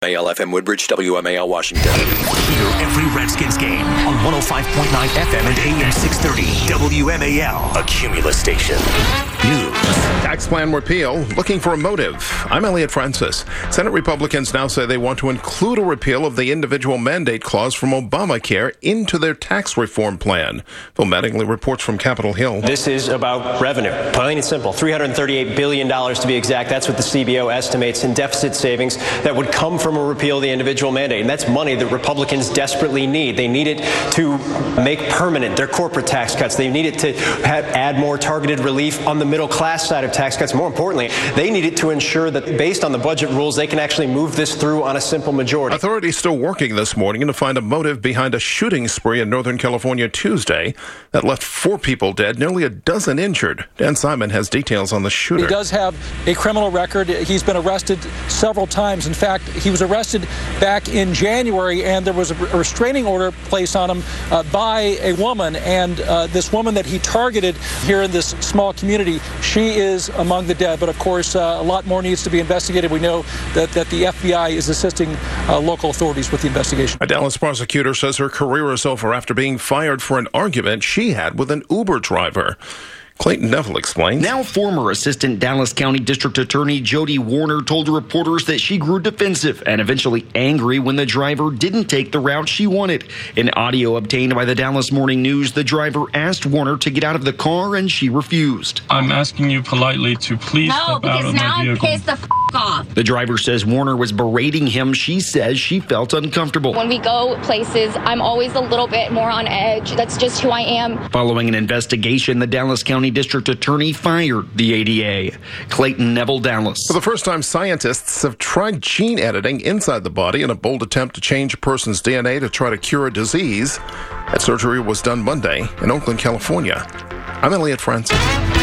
WMAL FM Woodbridge, WMAL Washington. Hear every Redskins game on 105.9 FM and AM 630. WMAL, a Cumulus station. News. Tax plan repeal, looking for a motive. I'm Elliot Francis. Senate Republicans now say they want to include a repeal of the individual mandate clause from Obamacare into their tax reform plan. Phil Mattingly reports from Capitol Hill. This is about revenue. Plain and simple. $338 billion to be exact. That's what the CBO estimates in deficit savings that would come from a repeal of the individual mandate. And that's money that Republicans desperately need. They need it to make permanent their corporate tax cuts. They need it to add more targeted relief on the middle class side of tax cuts. More importantly, they need it to ensure that based on the budget rules, they can actually move this through on a simple majority. Authorities still working this morning to find a motive behind a shooting spree in Northern California Tuesday that left 4 people dead, nearly a dozen injured. Dan Simon has details on the shooter. He does have a criminal record. He's been arrested several times. In fact, he was arrested back in January, and there was a restraining order placed on him by a woman. And this woman that he targeted here in this small community, she is among the dead. But of course, a lot more needs to be investigated. We know that the FBI is assisting local authorities with the investigation. A Dallas prosecutor says her career is over after being fired for an argument she had with an Uber driver. Clayton Neville explains. Now former Assistant Dallas County District Attorney Jody Warner told reporters that she grew defensive and eventually angry when the driver didn't take the route she wanted. In audio obtained by the Dallas Morning News, the driver asked Warner to get out of the car and she refused. I'm asking you politely to please step out of my vehicle. No, because now I'm pissed the off. The driver says Warner was berating him. She says she felt uncomfortable. When we go places, I'm always a little bit more on edge. That's just who I am. Following an investigation, the Dallas County District Attorney fired the ADA. Clayton Neville, Dallas. For the first time, scientists have tried gene editing inside the body in a bold attempt to change a person's DNA to try to cure a disease. That surgery was done Monday in Oakland, California. I'm Elliot Francis.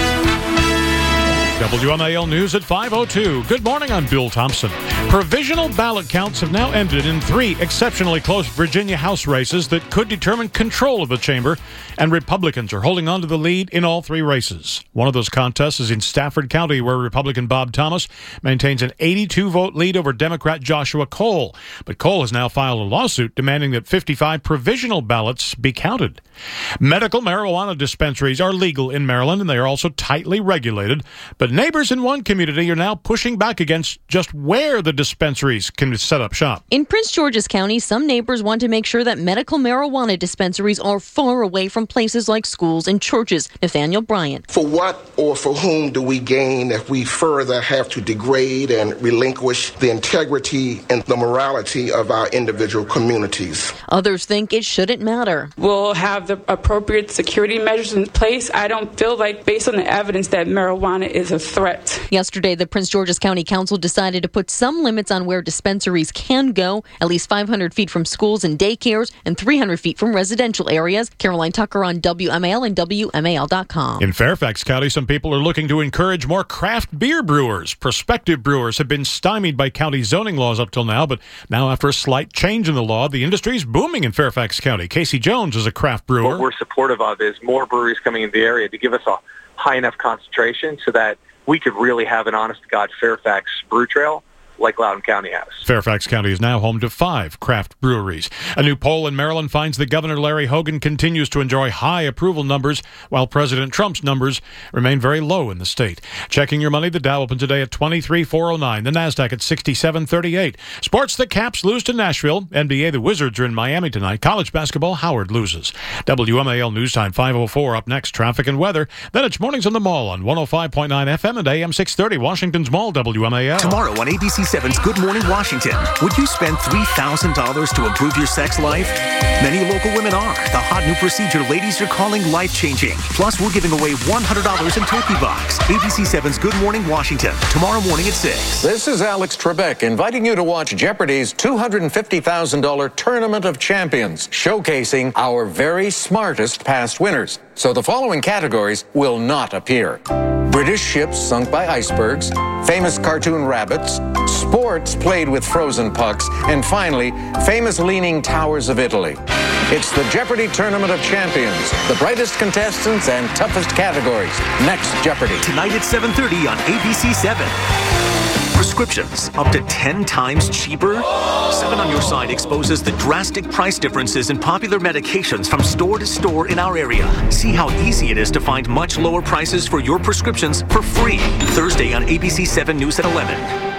WMAL News at 5:02. Good morning, I'm Bill Thompson. Provisional ballot counts have now ended in 3 exceptionally close Virginia House races that could determine control of the chamber, and Republicans are holding on to the lead in all 3 races. One of those contests is in Stafford County, where Republican Bob Thomas maintains an 82-vote lead over Democrat Joshua Cole. But Cole has now filed a lawsuit demanding that 55 provisional ballots be counted. Medical marijuana dispensaries are legal in Maryland, and they are also tightly regulated. But neighbors in one community are now pushing back against just where the dispensaries can set up shop. In Prince George's County, some neighbors want to make sure that medical marijuana dispensaries are far away from places like schools and churches. Nathaniel Bryant. For what or for whom do we gain if we further have to degrade and relinquish the integrity and the morality of our individual communities? Others think it shouldn't matter. We'll have the appropriate security measures in place. I don't feel like, based on the evidence, that marijuana is a threat. Yesterday, the Prince George's County Council decided to put some limits on where dispensaries can go, at least 500 feet from schools and daycares and 300 feet from residential areas. Caroline Tucker on WMAL and WMAL.com. In Fairfax County, some people are looking to encourage more craft beer brewers. Prospective brewers have been stymied by county zoning laws up till now, but now after a slight change in the law, the industry is booming in Fairfax County. Casey Jones is a craft brewer. What we're supportive of is more breweries coming into the area to give us a high enough concentration so that we could really have an honest-to-God Fairfax brew trail like Loudoun County has. Fairfax County is now home to 5 craft breweries. A new poll in Maryland finds that Governor Larry Hogan continues to enjoy high approval numbers, while President Trump's numbers remain very low in the state. Checking your money, the Dow opened today at 23,409, the NASDAQ at 6738. Sports, the Caps lose to Nashville. NBA, the Wizards are in Miami tonight. College basketball, Howard loses. WMAL News Time 5:04. Up next, traffic and weather. Then it's Mornings on the Mall on 105.9 FM and AM 630, Washington's Mall, WMAL. Tomorrow on ABC7's Good Morning Washington. Would you spend $3,000 to improve your sex life? Many local women are. The hot new procedure ladies are calling life-changing. Plus, we're giving away $100 in Turkey Box. ABC7's Good Morning Washington. Tomorrow morning at 6. This is Alex Trebek inviting you to watch Jeopardy's $250,000 Tournament of Champions, showcasing our very smartest past winners. So the following categories will not appear: British ships sunk by icebergs, famous cartoon rabbits, sports played with frozen pucks, and finally, famous leaning towers of Italy. It's the Jeopardy Tournament of Champions, the brightest contestants and toughest categories. Next Jeopardy! Tonight at 7:30 on ABC7. prescriptions up to 10 times cheaper? 7 on Your Side exposes the drastic price differences in popular medications from store to store in our area. See how easy it is to find much lower prices for your prescriptions for free. Thursday on ABC 7 News at 11.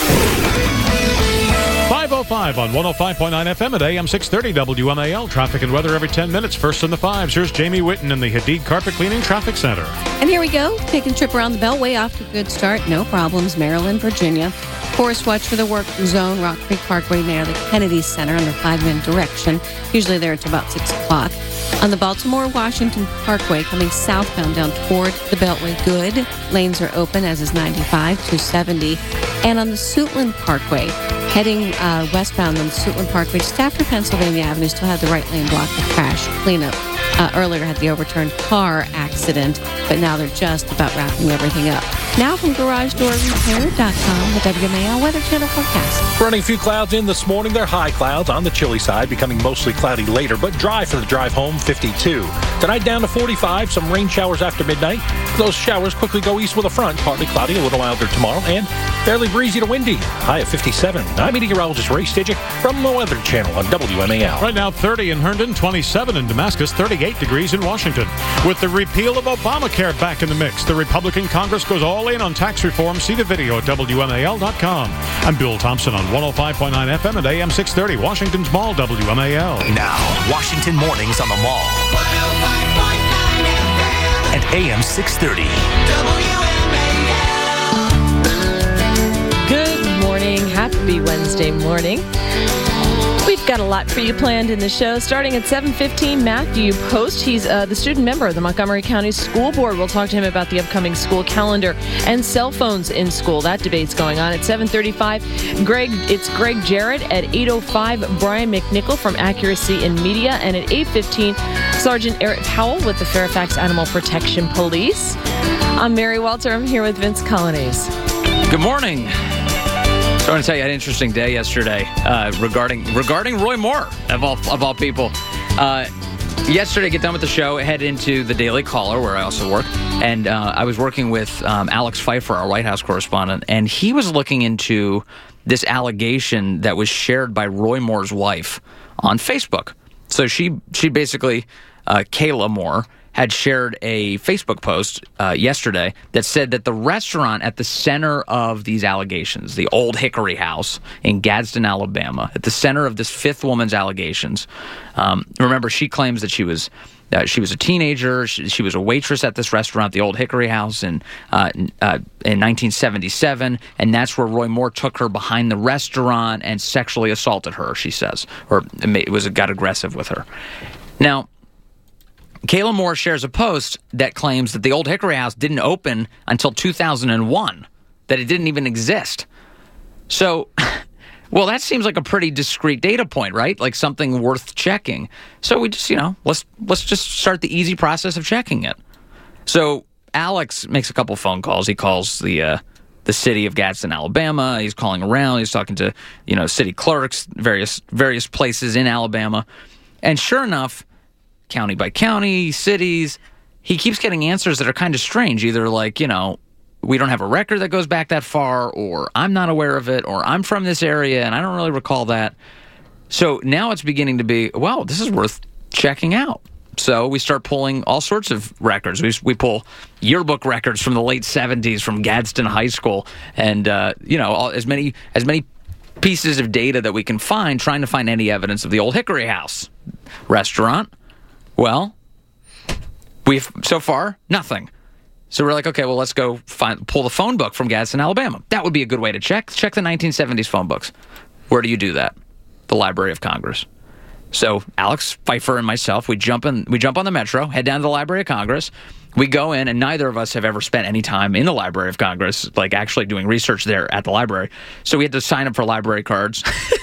5:05 on 105.9 FM at AM 630 WMAL. Traffic and weather every 10 minutes. First in the 5s. Here's Jamie Whitten in the Hadid Carpet Cleaning Traffic Center. And here we go. Taking a trip around the Beltway. Off to a good start. No problems. Maryland, Virginia. Forest watch for the work zone. Rock Creek Parkway near the Kennedy Center under 5-minute direction. Usually there until about 6 o'clock. On the Baltimore-Washington Parkway coming southbound down toward the Beltway, good. Lanes are open, as is 95 to 70. And on the Suitland Parkway, heading westbound on the Suitland Parkway, just after Pennsylvania Avenue, still had the right lane blocked for crash cleanup. Earlier had the overturned car accident, but now they're just about wrapping everything up. Now from GarageDoorRepair.com, the WMAL Weather Channel forecast. Running a few clouds in this morning. They're high clouds on the chilly side, becoming mostly cloudy later, but dry for the drive home, 52. Tonight down to 45, some rain showers after midnight. Those showers quickly go east with a front, partly cloudy, a little milder tomorrow, and fairly breezy to windy. High at 57. I'm meteorologist Ray Stidgick from the Weather Channel on WMAL. Right now, 30 in Herndon, 27 in Damascus, 38 degrees in Washington. With the repeal of Obamacare back in the mix, the Republican Congress goes all in on tax reform. See the video at WMAL.com. I'm Bill Thompson on 105.9 FM at AM 630, Washington's Mall, WMAL. Now, Washington Mornings on the Mall. 105.9 FM. At AM 630. WMAL. Good morning. Happy Wednesday morning. We've got a lot for you planned in the show. Starting at 7:15, Matthew Post. He's the student member of the Montgomery County School Board. We'll talk to him about the upcoming school calendar and cell phones in school. That debate's going on. At 7:35, it's Greg Jarrett. At 8:05, Brian McNichol from Accuracy in Media. And at 8:15, Sergeant Eric Powell with the Fairfax Animal Protection Police. I'm Mary Walter. I'm here with Vince Colonnese. Good morning. I want to tell you, I had an interesting day yesterday regarding Roy Moore, of all people. Yesterday, get done with the show, head into the Daily Caller, where I also work, and I was working with Alex Pfeiffer, our White House correspondent, and he was looking into this allegation that was shared by Roy Moore's wife on Facebook. So she basically, Kayla Moore, had shared a Facebook post yesterday that said that the restaurant at the center of these allegations, the Old Hickory House in Gadsden, Alabama, at the center of this fifth woman's allegations. Remember, she claims that she was a teenager. She was a waitress at this restaurant, the Old Hickory House, in 1977, and that's where Roy Moore took her behind the restaurant and sexually assaulted her, she says, or got aggressive with her. Now, Kayla Moore shares a post that claims that the Old Hickory House didn't open until 2001, that it didn't even exist. So, well, that seems like a pretty discrete data point, right? Like something worth checking. So we just, let's just start the easy process of checking it. So Alex makes a couple phone calls. He calls the city of Gadsden, Alabama. He's calling around. He's talking to, city clerks, various places in Alabama. And sure enough, county by county, cities, he keeps getting answers that are kind of strange. Either like, we don't have a record that goes back that far, or I'm not aware of it, or I'm from this area and I don't really recall that. So now it's beginning to be, well, this is worth checking out. So we start pulling all sorts of records. We pull yearbook records from the late 70s from Gadsden High School, and as many pieces of data that we can find, trying to find any evidence of the Old Hickory House restaurant. Well, we've so far nothing. So we're like, okay, well, let's go pull the phone book from Gadsden, Alabama. That would be a good way to check the 1970s phone books. Where do you do that? The Library of Congress. So Alex Pfeiffer and myself, we jump on the Metro, head down to the Library of Congress. We go in, and neither of us have ever spent any time in the Library of Congress, like actually doing research there at the library. So we had to sign up for library cards.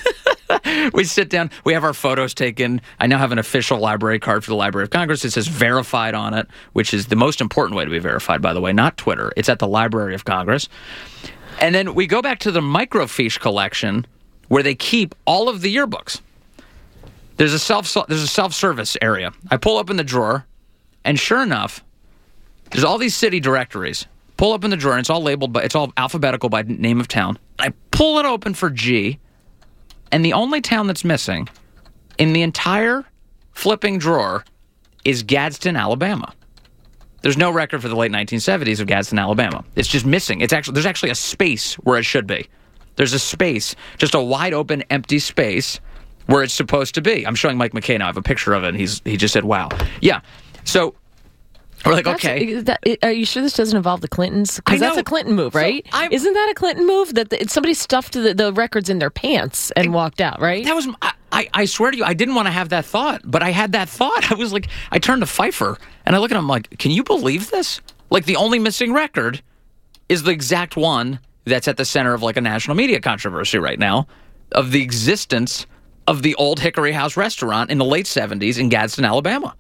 We sit down. We have our photos taken. I now have an official library card for the Library of Congress. It says verified on it, which is the most important way to be verified, by the way, not Twitter. It's at the Library of Congress. And then we go back to the microfiche collection where they keep all of the yearbooks. There's a self-service area. I pull up in the drawer, and sure enough, there's all these city directories. Pull up in the drawer, and it's all labeled it's all alphabetical by name of town. pull it open for G, and the only town that's missing in the entire flipping drawer is Gadsden, Alabama. There's no record for the late 1970s of Gadsden, Alabama. It's just missing. There's actually a space where it should be. There's a space, just a wide open, empty space where it's supposed to be. I'm showing Mike McKay now. I have a picture of it, and he just said, wow. Yeah. So we're like, okay. Are you sure this doesn't involve the Clintons? Because that's a Clinton move, right? So isn't that a Clinton move? That somebody stuffed the records in their pants and walked out, right? That was... I swear to you, I didn't want to have that thought, but I had that thought. I was like, I turned to Pfeiffer, and I look at him like, can you believe this? Like, the only missing record is the exact one that's at the center of, like, a national media controversy right now of the existence of the old Hickory House restaurant in the late 70s in Gadsden, Alabama.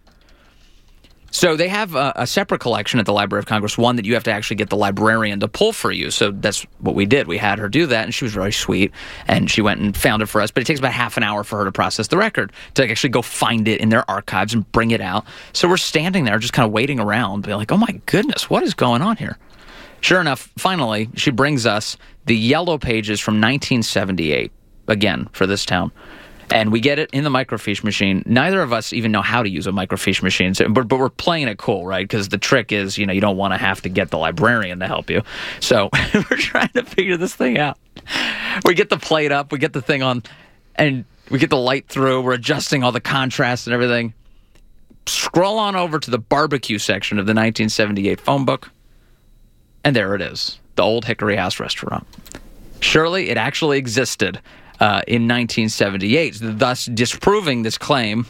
So they have a separate collection at the Library of Congress, one that you have to actually get the librarian to pull for you. So that's what we did. We had her do that, and she was very sweet, and she went and found it for us. But it takes about half an hour for her to process the record, to actually go find it in their archives and bring it out. So we're standing there just kind of waiting around, being like, oh my goodness, what is going on here? Sure enough, finally, she brings us the yellow pages from 1978, again, for this town. And we get it in the microfiche machine. Neither of us even know how to use a microfiche machine, but we're playing it cool, right? Because the trick is, you don't want to have to get the librarian to help you. So we're trying to figure this thing out. We get the plate up, we get the thing on, and we get the light through. We're adjusting all the contrast and everything. Scroll on over to the barbecue section of the 1978 phone book, and there it is, the old Hickory House restaurant. Surely it actually existed in 1978, thus disproving this claim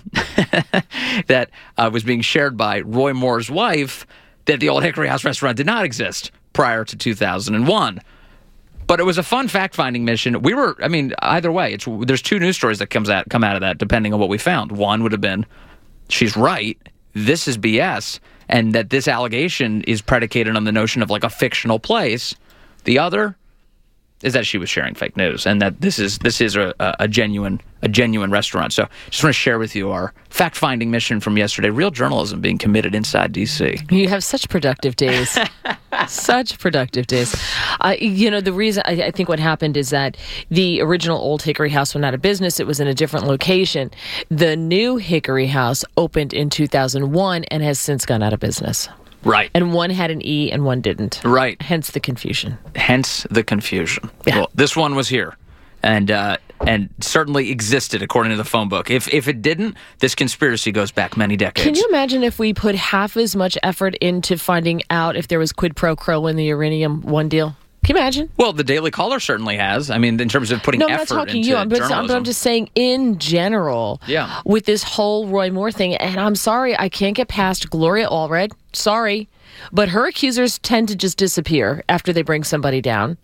that was being shared by Roy Moore's wife that the old Hickory House restaurant did not exist prior to 2001. But it was a fun fact-finding mission. Either way, there's two news stories that come out of that, depending on what we found. One would have been, she's right, this is BS, and that this allegation is predicated on the notion of like a fictional place. The other is that she was sharing fake news, and that this is a genuine restaurant. So just want to share with you our fact-finding mission from yesterday. Real journalism being committed inside D.C. You have such productive days. Such productive days. The reason I think what happened is that the original old Hickory House went out of business. It was in a different location. The new Hickory House opened in 2001 and has since gone out of business. Right. And one had an E and one didn't. Right. Hence the confusion. Yeah. Well, this one was here and certainly existed according to the phone book. If it didn't, this conspiracy goes back many decades. Can you imagine if we put half as much effort into finding out if there was quid pro quo in the Uranium One deal? Can you imagine? Well, the Daily Caller certainly has. I mean, in terms of putting effort into journalism. But I'm just saying in general, with this whole Roy Moore thing, and I'm sorry, I can't get past Gloria Allred. Sorry. But her accusers tend to just disappear after they bring somebody down.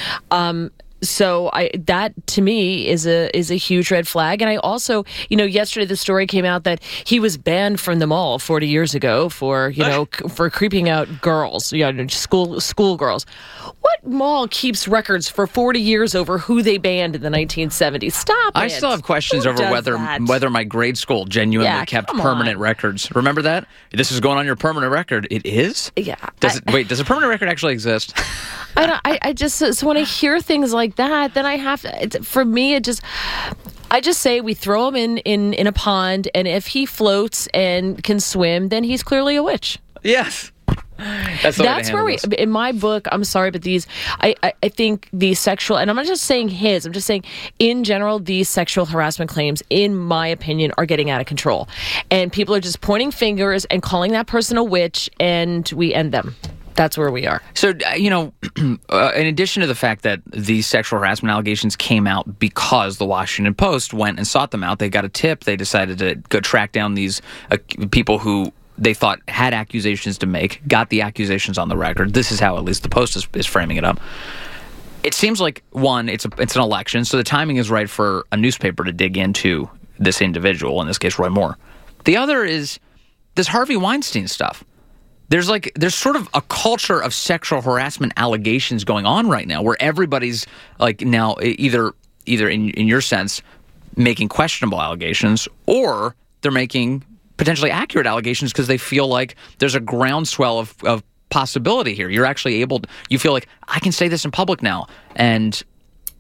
So that to me is a huge red flag. And I also, yesterday the story came out that he was banned from the mall 40 years ago for creeping out girls, school girls. What mall keeps records for 40 years over who they banned in the 1970s? Stop it. I still have questions over whether my grade school genuinely kept permanent records. Remember that? This is going on your permanent record. It is? Yeah. Does a permanent record actually exist? I just so when I hear things like that, then I have to, for me, I just say we throw him in a pond, and if he floats and can swim, then he's clearly a witch. Yes. That's where we, in my book, I'm sorry, but I think the sexual, and I'm not just saying his, I'm just saying in general, these sexual harassment claims, in my opinion, are getting out of control. And people are just pointing fingers and calling that person a witch, and we end them. That's where we are. So, in addition to the fact that these sexual harassment allegations came out because the Washington Post went and sought them out, they got a tip, they decided to go track down these people who they thought had accusations to make, got the accusations on the record. This is how at least the Post is framing it up. It seems like, one, it's an election, so the timing is right for a newspaper to dig into this individual, in this case, Roy Moore. The other is this Harvey Weinstein stuff. There's sort of a culture of sexual harassment allegations going on right now where everybody's like now either in your sense making questionable allegations, or they're making potentially accurate allegations because they feel like there's a groundswell of possibility here. You're actually you feel like I can say this in public now. And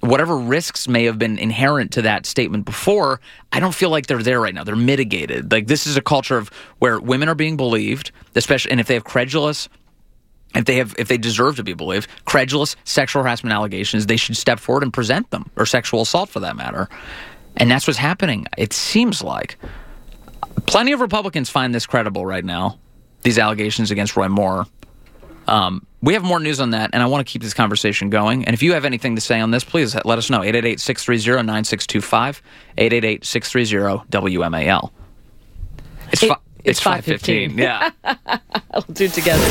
whatever risks may have been inherent to that statement before, I don't feel like they're there right now. They're mitigated. Like, this is a culture of where women are being believed, especially, and if they have credulous, if they deserve to be believed, credulous sexual harassment allegations, they should step forward and present them, or sexual assault for that matter. And that's what's happening. It seems like plenty of Republicans find this credible right now, these allegations against Roy Moore. We have more news on that, and I want to keep this conversation going. And if you have anything to say on this, please let us know. 888-630-9625, 888-630-WMAL. It's 5:15. Yeah. We'll do it together.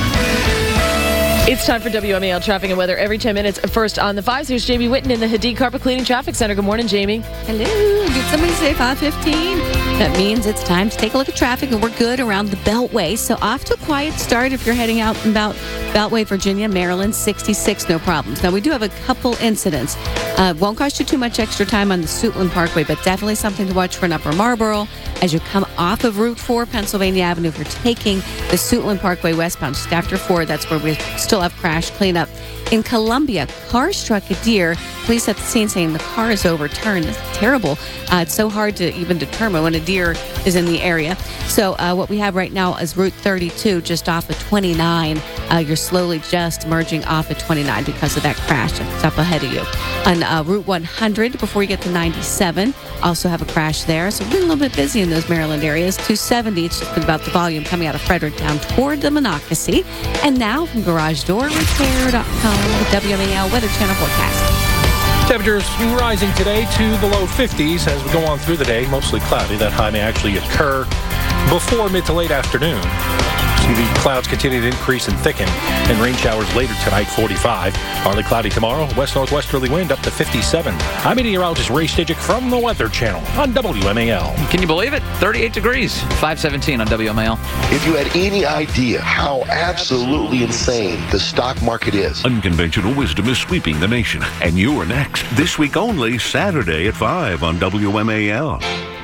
It's time for WMAL traffic and weather every 10 minutes. First on the 5s, here's Jamie Whitten in the Hadid Carpet Cleaning Traffic Center. Good morning, Jamie. Hello. Did somebody say 5:15? That means it's time to take a look at traffic, and we're good around the Beltway. So off to a quiet start if you're heading out and about Beltway, Virginia, Maryland, 66, no problems. Now, we do have a couple incidents. Won't cost you too much extra time on the Suitland Parkway, but definitely something to watch for in Upper Marlboro. As you come off of Route 4, Pennsylvania Avenue, if you're taking the Suitland Parkway westbound, just after 4, that's where we still have crash cleanup. In Columbia, car struck a deer. Police at the scene saying the car is overturned. It's terrible. It's so hard to even determine when a deer is in the area. So what we have right now is Route 32, just off of 29. You're slowly just merging off of 29 because of that crash that's up ahead of you. On Route 100, before you get to 97, also have a crash there. So we're getting a little bit busy in those Maryland areas. 270, it's just about the volume coming out of Fredericktown toward the Monocacy. And now from GarageDoorRepair.com, the WMAL Weather Channel forecast. Temperatures rising today to the low 50s as we go on through the day. Mostly cloudy. That high may actually occur before mid to late afternoon. See the clouds continue to increase and thicken, and rain showers later tonight, 45. Partly cloudy tomorrow, west-northwesterly wind up to 57. I'm meteorologist Ray Stidgick from the Weather Channel on WMAL. Can you believe it? 38 degrees, 517 on WMAL. If you had any idea how absolutely insane the stock market is. Unconventional wisdom is sweeping the nation, and you are next. This week only, Saturday at 5 on WMAL.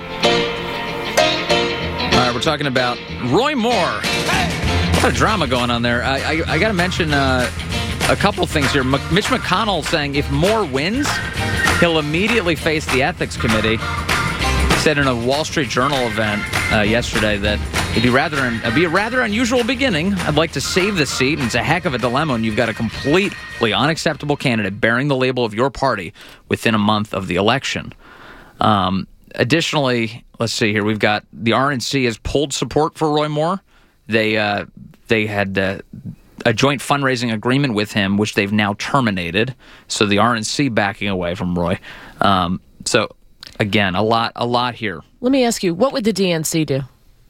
All right, we're talking about Roy Moore. A lot of drama going on there. I got to mention a couple things here. Mitch McConnell saying if Moore wins, he'll immediately face the Ethics Committee. He said in a Wall Street Journal event yesterday that it'd be a rather unusual beginning. I'd like to save the seat, and it's a heck of a dilemma, and you've got a completely unacceptable candidate bearing the label of your party within a month of the election. Additionally, let's see here. We've got the RNC has pulled support for Roy Moore. They had a joint fundraising agreement with him, which they've now terminated. So the RNC backing away from Roy. So again, a lot here. Let me ask you, what would the DNC do?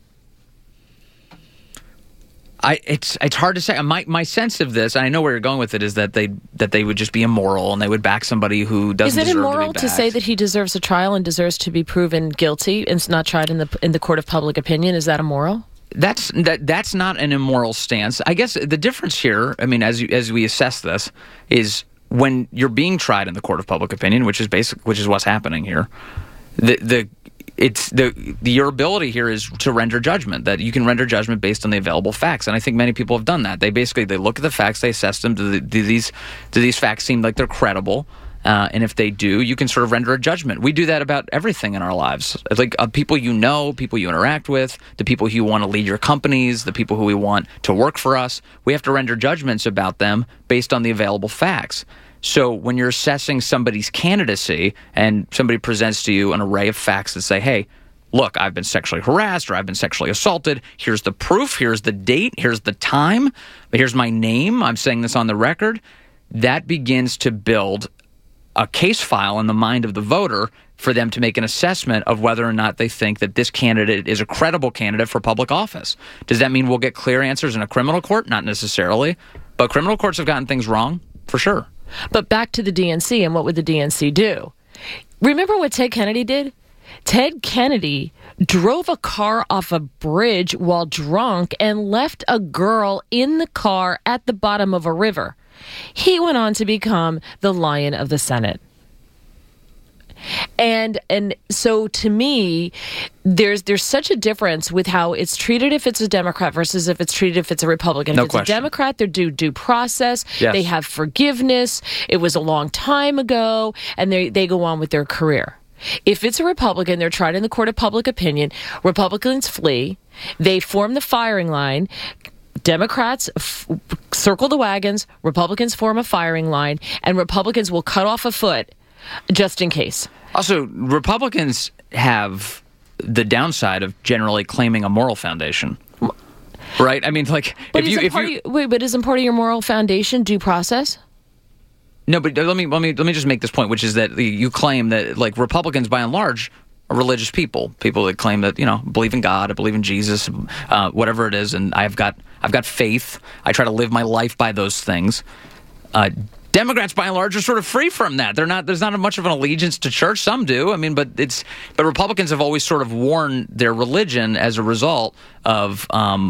It's hard to say. My sense of this, and I know where you're going with it, is that they would just be immoral and they would back somebody who doesn't deserve to be backed. Is it immoral to say that he deserves a trial and deserves to be proven guilty and it's not tried in the court of public opinion? Is that immoral? That's not an immoral stance. I guess the difference here, I mean, as we assess this, is when you're being tried in the court of public opinion, which is what's happening here. Your ability here is to render judgment, that you can render judgment based on the available facts, and I think many people have done that. They look at the facts, they assess them. Do these facts seem like they're credible? And if they do, you can sort of render a judgment. We do that about everything in our lives. Like people you know, people you interact with, the people who you want to lead your companies, the people who we want to work for us. We have to render judgments about them based on the available facts. So when you're assessing somebody's candidacy and somebody presents to you an array of facts that say, hey, look, I've been sexually harassed or I've been sexually assaulted. Here's the proof. Here's the date. Here's the time. Here's my name. I'm saying this on the record. That begins to build a case file in the mind of the voter for them to make an assessment of whether or not they think that this candidate is a credible candidate for public office. Does that mean we'll get clear answers in a criminal court? Not necessarily. But criminal courts have gotten things wrong, for sure. But back to the DNC, and what would the DNC do? Remember what Ted Kennedy did? Ted Kennedy drove a car off a bridge while drunk and left a girl in the car at the bottom of a river. He went on to become the Lion of the Senate. And so to me, there's such a difference with how it's treated if it's a Democrat versus if it's treated if it's a Republican. If it's a Democrat, they're due process. Yes. They have forgiveness. It was a long time ago, and they go on with their career. If it's a Republican, they're tried in the court of public opinion. Republicans flee. They form the firing line. Democrats circle the wagons. Republicans form a firing line, and Republicans will cut off a foot just in case. Also, Republicans have the downside of generally claiming a moral foundation. Right? I mean, like, but isn't part of your moral foundation due process? No, but let me just make this point, which is that you claim that, like, Republicans by and large are religious people that claim that, believe in God, I believe in Jesus, whatever it is, and I've got faith. I try to live my life by those things. Democrats, by and large, are sort of free from that. There's not much of an allegiance to church. Some do. I mean, but Republicans have always sort of worn their religion as a result of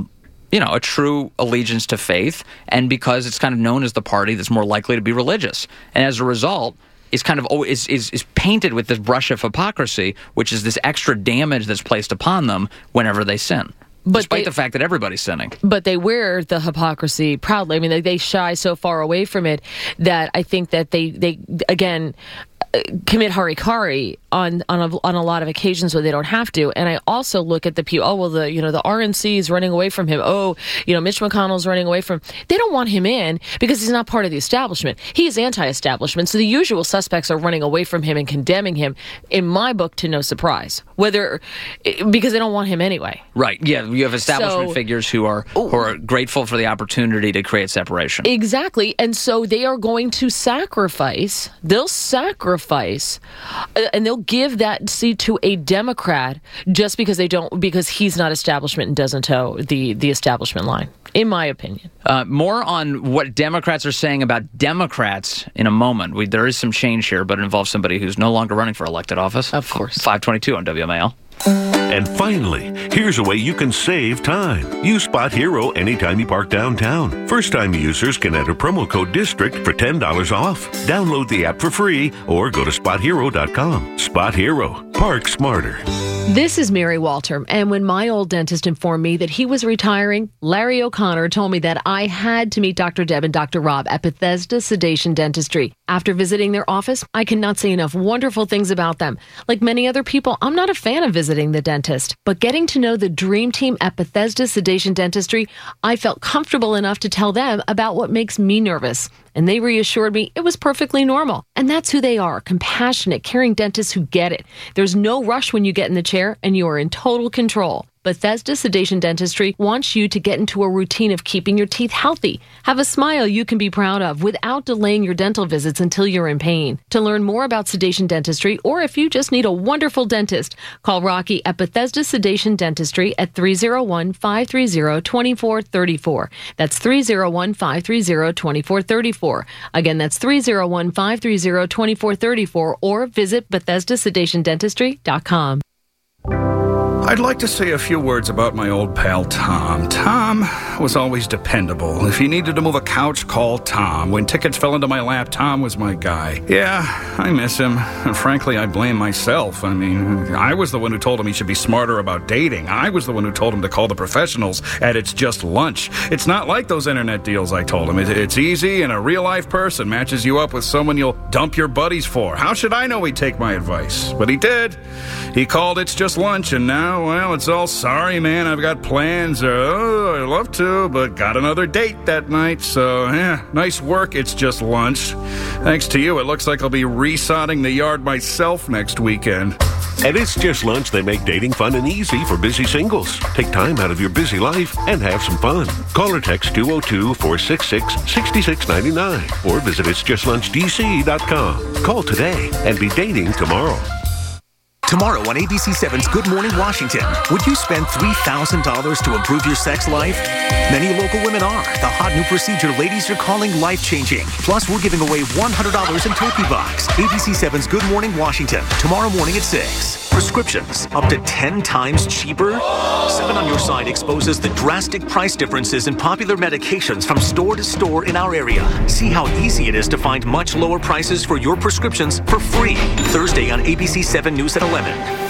a true allegiance to faith, and because it's kind of known as the party that's more likely to be religious. And as a result, it's kind of is painted with this brush of hypocrisy, which is this extra damage that's placed upon them whenever they sin. Despite the fact that everybody's sinning. But they wear the hypocrisy proudly. I mean, they shy so far away from it that I think that they again, commit harikari on a lot of occasions where they don't have to. And I also look at the people, the RNC is running away from him. Mitch McConnell's running away from him. They don't want him in because he's not part of the establishment. He is anti-establishment. So the usual suspects are running away from him and condemning him, in my book, to no surprise. Because they don't want him anyway. Right. Yeah. You have establishment figures who are grateful for the opportunity to create separation. Exactly. And so they are going to sacrifice. They'll sacrifice, and they'll give that seat to a Democrat just because because he's not establishment and doesn't toe the establishment line, in my opinion. More on what Democrats are saying about Democrats in a moment. There is some change here, but it involves somebody who's no longer running for elected office. Of course. 522 on WMAL. And finally, here's a way you can save time. Use Spot Hero anytime you park downtown. First-time users can enter promo code DISTRICT for $10 off. Download the app for free or go to SpotHero.com. Spot Hero. Park smarter. This is Mary Walter, and when my old dentist informed me that he was retiring, Larry O'Connor told me that I had to meet Dr. Deb and Dr. Rob at Bethesda Sedation Dentistry. After visiting their office, I cannot say enough wonderful things about them. Like many other people, I'm not a fan of visiting the dentist, but getting to know the dream team at Bethesda Sedation Dentistry, I felt comfortable enough to tell them about what makes me nervous. And they reassured me it was perfectly normal. And that's who they are, compassionate, caring dentists who get it. There's no rush when you get in the chair, and you are in total control. Bethesda Sedation Dentistry wants you to get into a routine of keeping your teeth healthy. Have a smile you can be proud of without delaying your dental visits until you're in pain. To learn more about sedation dentistry, or if you just need a wonderful dentist, call Rocky at Bethesda Sedation Dentistry at 301-530-2434. That's 301-530-2434. Again, that's 301-530-2434, or visit BethesdaSedationDentistry.com. I'd like to say a few words about my old pal Tom. Tom was always dependable. If you needed to move a couch, call Tom. When tickets fell into my lap, Tom was my guy. Yeah, I miss him. And frankly, I blame myself. I mean, I was the one who told him he should be smarter about dating. I was the one who told him to call the professionals at It's Just Lunch. It's not like those internet deals I told him. It's easy, and a real-life person matches you up with someone you'll dump your buddies for. How should I know he'd take my advice? But he did. He called It's Just Lunch, and now, well, it's all sorry, man, I've got plans. I'd love to, but got another date that night. So, yeah, nice work, It's Just Lunch. Thanks to you, it looks like I'll be resodding the yard myself next weekend. At It's Just Lunch, they make dating fun and easy for busy singles. Take time out of your busy life and have some fun. Call or text 202-466-6699 or visit itsjustlunchdc.com. Call today and be dating tomorrow. Tomorrow on ABC7's Good Morning Washington, would you spend $3,000 to improve your sex life? Many local women are. The hot new procedure ladies are calling life-changing. Plus, we're giving away $100 in Turkey Bucks. ABC7's Good Morning Washington, tomorrow morning at 6. prescriptions up to 10 times cheaper? 7 on Your Side exposes the drastic price differences in popular medications from store to store in our area. See how easy it is to find much lower prices for your prescriptions for free. Thursday on ABC 7 News at 11.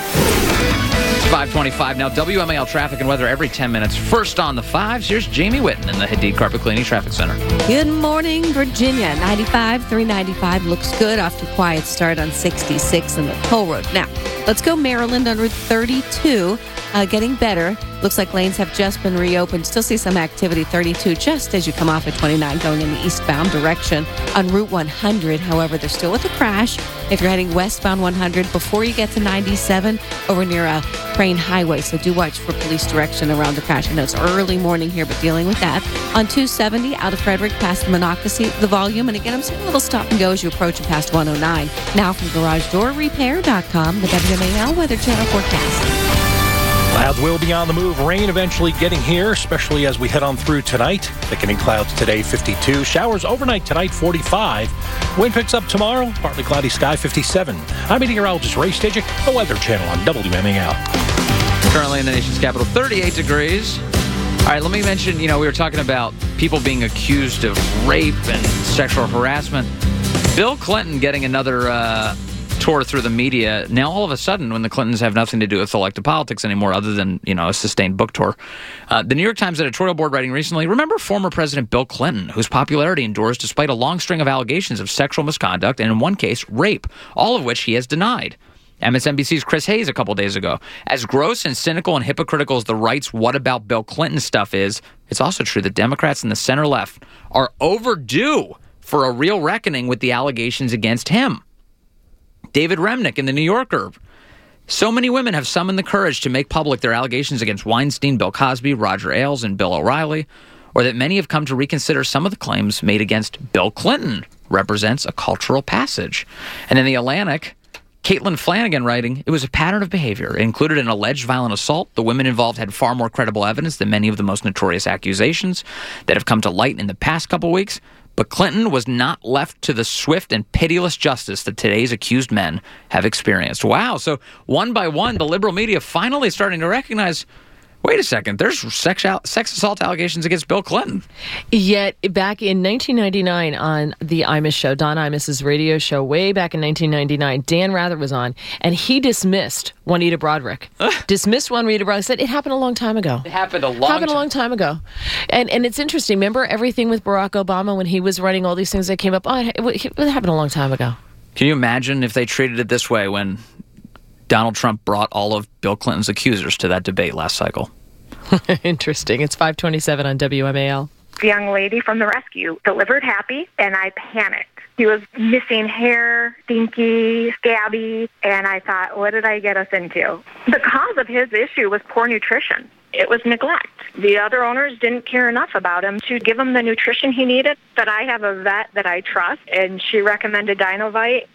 5:25 now. WMAL traffic and weather every 10 minutes. First on the 5s, here's Jamie Whitten in the Hadid Carpet Cleaning Traffic Center. Good morning, Virginia. 95, 395 looks good. Off to a quiet start on 66 and the toll road. Now, let's go Maryland on Route 32. Getting better. Looks like lanes have just been reopened. Still see some activity 32 just as you come off at 29 going in the eastbound direction. On Route 100, however, they're still with a crash. If you're heading westbound 100 before you get to 97 over near Crane Highway. So do watch for police direction around the crash. I know it's early morning here, but dealing with that. On 270 out of Frederick past the Monocacy, the volume. And again, I'm seeing a little stop and go as you approach and past 109. Now from GarageDoorRepair.com, the WMAL Weather Channel forecast. Clouds will be on the move. Rain eventually getting here, especially as we head on through tonight. Thickening clouds today, 52. Showers overnight tonight, 45. Wind picks up tomorrow. Partly cloudy sky, 57. I'm meteorologist Ray Stajic, the Weather Channel on WMAL. Currently in the nation's capital, 38 degrees. All right, let me mention, we were talking about people being accused of rape and sexual harassment. Bill Clinton getting another tour through the media. Now, all of a sudden, when the Clintons have nothing to do with elected politics anymore other than, a sustained book tour. The New York Times editorial board writing recently, remember former President Bill Clinton, whose popularity endures despite a long string of allegations of sexual misconduct and, in one case, rape, all of which he has denied. MSNBC's Chris Hayes a couple days ago. As gross and cynical and hypocritical as the right's "what about Bill Clinton" stuff is, it's also true that Democrats and the center-left are overdue for a real reckoning with the allegations against him. David Remnick in The New Yorker. So many women have summoned the courage to make public their allegations against Weinstein, Bill Cosby, Roger Ailes, and Bill O'Reilly, or that many have come to reconsider some of the claims made against Bill Clinton represents a cultural passage. And in The Atlantic, Caitlin Flanagan writing, it was a pattern of behavior. It included an alleged violent assault. The women involved had far more credible evidence than many of the most notorious accusations that have come to light in the past couple weeks. But Clinton was not left to the swift and pitiless justice that today's accused men have experienced. Wow. So one by one, the liberal media finally starting to recognize, wait a second, there's sex assault allegations against Bill Clinton. Yet back in 1999 on the Imus show, Don Imus's radio show, way back in 1999, Dan Rather was on, and he dismissed Juanita Broaddrick. Dismissed Juanita Broaddrick. Said it happened a long time ago. It happened a long time ago. And it's interesting. Remember everything with Barack Obama when he was writing all these things that came up? Oh, it happened a long time ago. Can you imagine if they treated it this way when Donald Trump brought all of Bill Clinton's accusers to that debate last cycle? Interesting. It's 5:27 on WMAL. The young lady from the rescue delivered happy, and I panicked. He was missing hair, stinky, scabby, and I thought, what did I get us into? The cause of his issue was poor nutrition. It was neglect. The other owners didn't care enough about him to give him the nutrition he needed. But I have a vet that I trust, and she recommended Dinovite.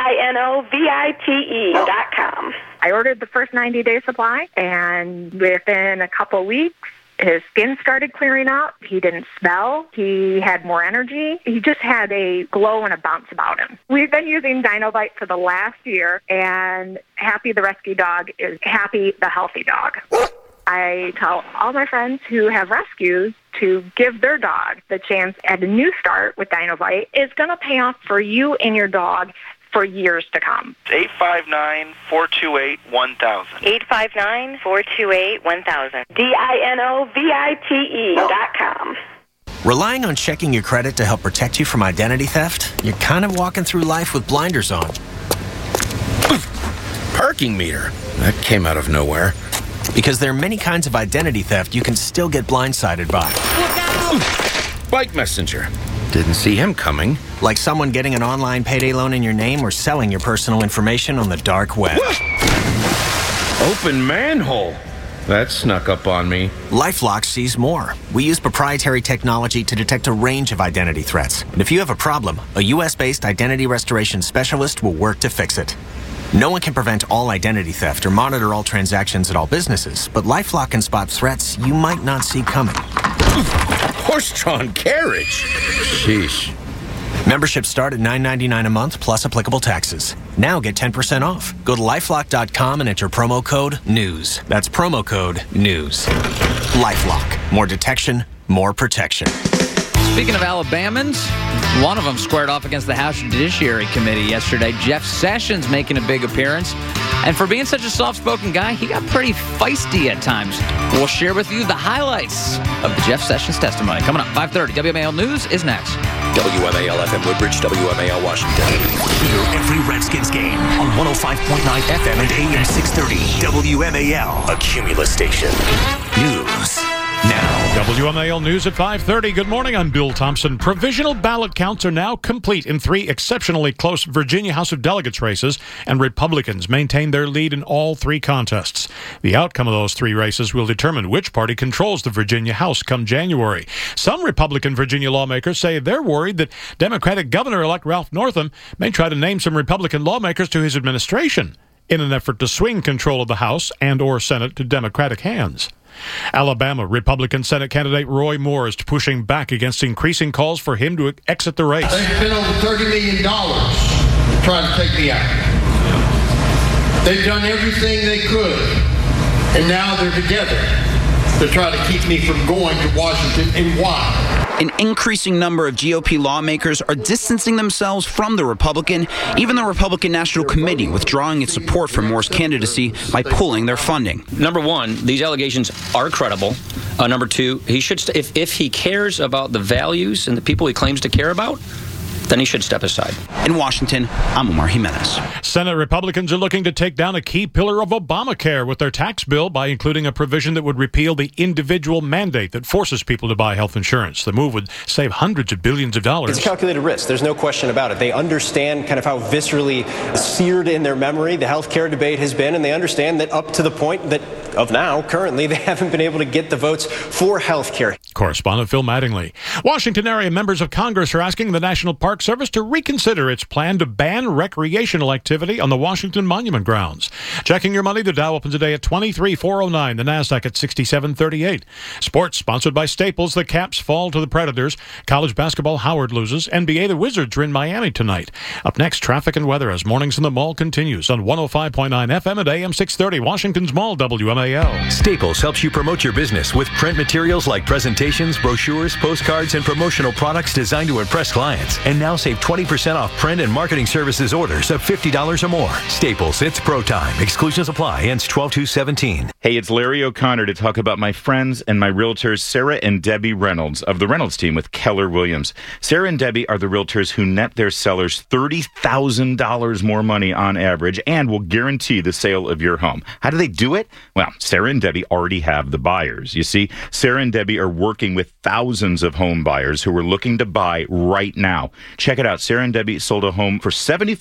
DINOVITE.com. I ordered the first 90-day supply, and within a couple weeks, his skin started clearing up. He didn't smell. He had more energy. He just had a glow and a bounce about him. We've been using Dinovite for the last year, and Happy the rescue dog is Happy the healthy dog. I tell all my friends who have rescues to give their dog the chance at a new start with Dinovite. It's going to pay off for you and your dog for years to come. 859-428-1000. 859-428-1000. DINOVITE.com. Relying on checking your credit to help protect you from identity theft? You're kind of walking through life with blinders on. Parking meter. That came out of nowhere. Because there are many kinds of identity theft you can still get blindsided by. Look out! Bike messenger. Didn't see him coming. Like someone getting an online payday loan in your name or selling your personal information on the dark web. Open manhole. That snuck up on me. LifeLock sees more. We use proprietary technology to detect a range of identity threats. And if you have a problem, a U.S.-based identity restoration specialist will work to fix it. No one can prevent all identity theft or monitor all transactions at all businesses, but LifeLock can spot threats you might not see coming. Horse-drawn carriage. Sheesh. Memberships start at $9.99 a month plus applicable taxes. Now get 10% off. Go to LifeLock.com and enter promo code NEWS. That's promo code NEWS. LifeLock. More detection, more protection. Speaking of Alabamans, one of them squared off against the House Judiciary Committee yesterday. Jeff Sessions making a big appearance. And for being such a soft-spoken guy, he got pretty feisty at times. We'll share with you the highlights of the Jeff Sessions testimony. Coming up, 5:30. WMAL News is next. WMAL FM Woodbridge, WMAL Washington. Hear every Redskins game on 105.9 FM and AM 630. WMAL, a Cumulus station. News now. WMAL News at 5:30. Good morning, I'm Bill Thompson. Provisional ballot counts are now complete in 3 exceptionally close Virginia House of Delegates races, and Republicans maintain their lead in all 3 contests. The outcome of those 3 races will determine which party controls the Virginia House come January. Some Republican Virginia lawmakers say they're worried that Democratic Governor-elect Ralph Northam may try to name some Republican lawmakers to his administration in an effort to swing control of the House and or Senate to Democratic hands. Alabama Republican Senate candidate Roy Moore is pushing back against increasing calls for him to exit the race. They spent over $30 million trying to take me out. They've done everything they could, and now they're together to try to keep me from going to Washington. And why? An increasing number of GOP lawmakers are distancing themselves from the Republican, even the Republican National Committee withdrawing its support for Moore's candidacy by pulling their funding. Number one, these allegations are credible. Number two, he should if he cares about the values and the people he claims to care about, then he should step aside. In Washington, I'm Omar Jimenez. Senate Republicans are looking to take down a key pillar of Obamacare with their tax bill by including a provision that would repeal the individual mandate that forces people to buy health insurance. The move would save hundreds of billions of dollars. It's a calculated risk. There's no question about it. They understand kind of how viscerally seared in their memory the health care debate has been, and they understand that up to the point that of now, currently, they haven't been able to get the votes for health care. Correspondent Phil Mattingly. Washington area members of Congress are asking the National Park Service to reconsider its plan to ban recreational activity on the Washington Monument grounds. Checking your money, the Dow opens today at 23,409, the NASDAQ at 6738. Sports sponsored by Staples. The Caps fall to the Predators. College basketball, Howard loses. NBA, the Wizards are in Miami tonight. Up next, traffic and weather as Mornings in the Mall continues on 105.9 FM and AM 630, Washington's Mall, WMAL. Staples helps you promote your business with print materials like presentations, brochures, postcards, and promotional products designed to impress clients. And now save 20% off print and marketing services orders of $50 or more. Staples, it's pro time. Exclusions apply. Ends 12/2/17. Hey, it's Larry O'Connor to talk about my friends and my realtors, Sarah and Debbie Reynolds of the Reynolds team with Keller Williams. Sarah and Debbie are the realtors who net their sellers $30,000 more money on average and will guarantee the sale of your home. How do they do it? Well, Sarah and Debbie already have the buyers. You see, Sarah and Debbie are working with thousands of home buyers who are looking to buy right now. Check it out. Sarah and Debbie sold a home for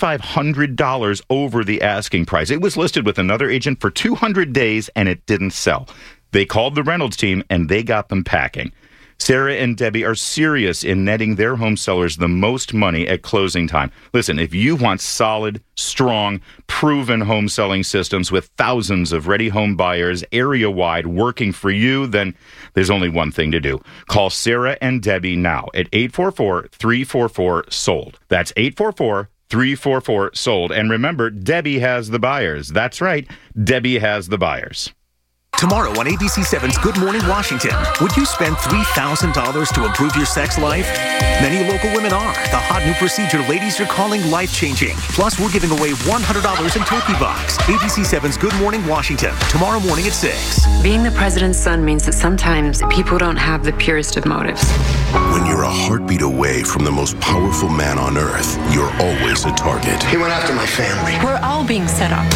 $7,500 over the asking price. It was listed with another agent for 200 days, and it didn't sell. They called the Reynolds team, and they got them packing. Sarah and Debbie are serious in netting their home sellers the most money at closing time. Listen, if you want solid, strong, proven home selling systems with thousands of ready home buyers area-wide working for you, then there's only one thing to do. Call Sarah and Debbie now at 844-344-SOLD. That's 844-344-SOLD. And remember, Debbie has the buyers. That's right, Debbie has the buyers. Tomorrow on ABC7's Good Morning Washington, would you spend $3,000 to improve your sex life? Many local women are. The hot new procedure ladies are calling life-changing. Plus, we're giving away $100 in Turkey Bucks. ABC7's Good Morning Washington, tomorrow morning at 6. Being the president's son means that sometimes people don't have the purest of motives. When you're a heartbeat away from the most powerful man on earth, you're always a target. He went after my family. We're all being set up.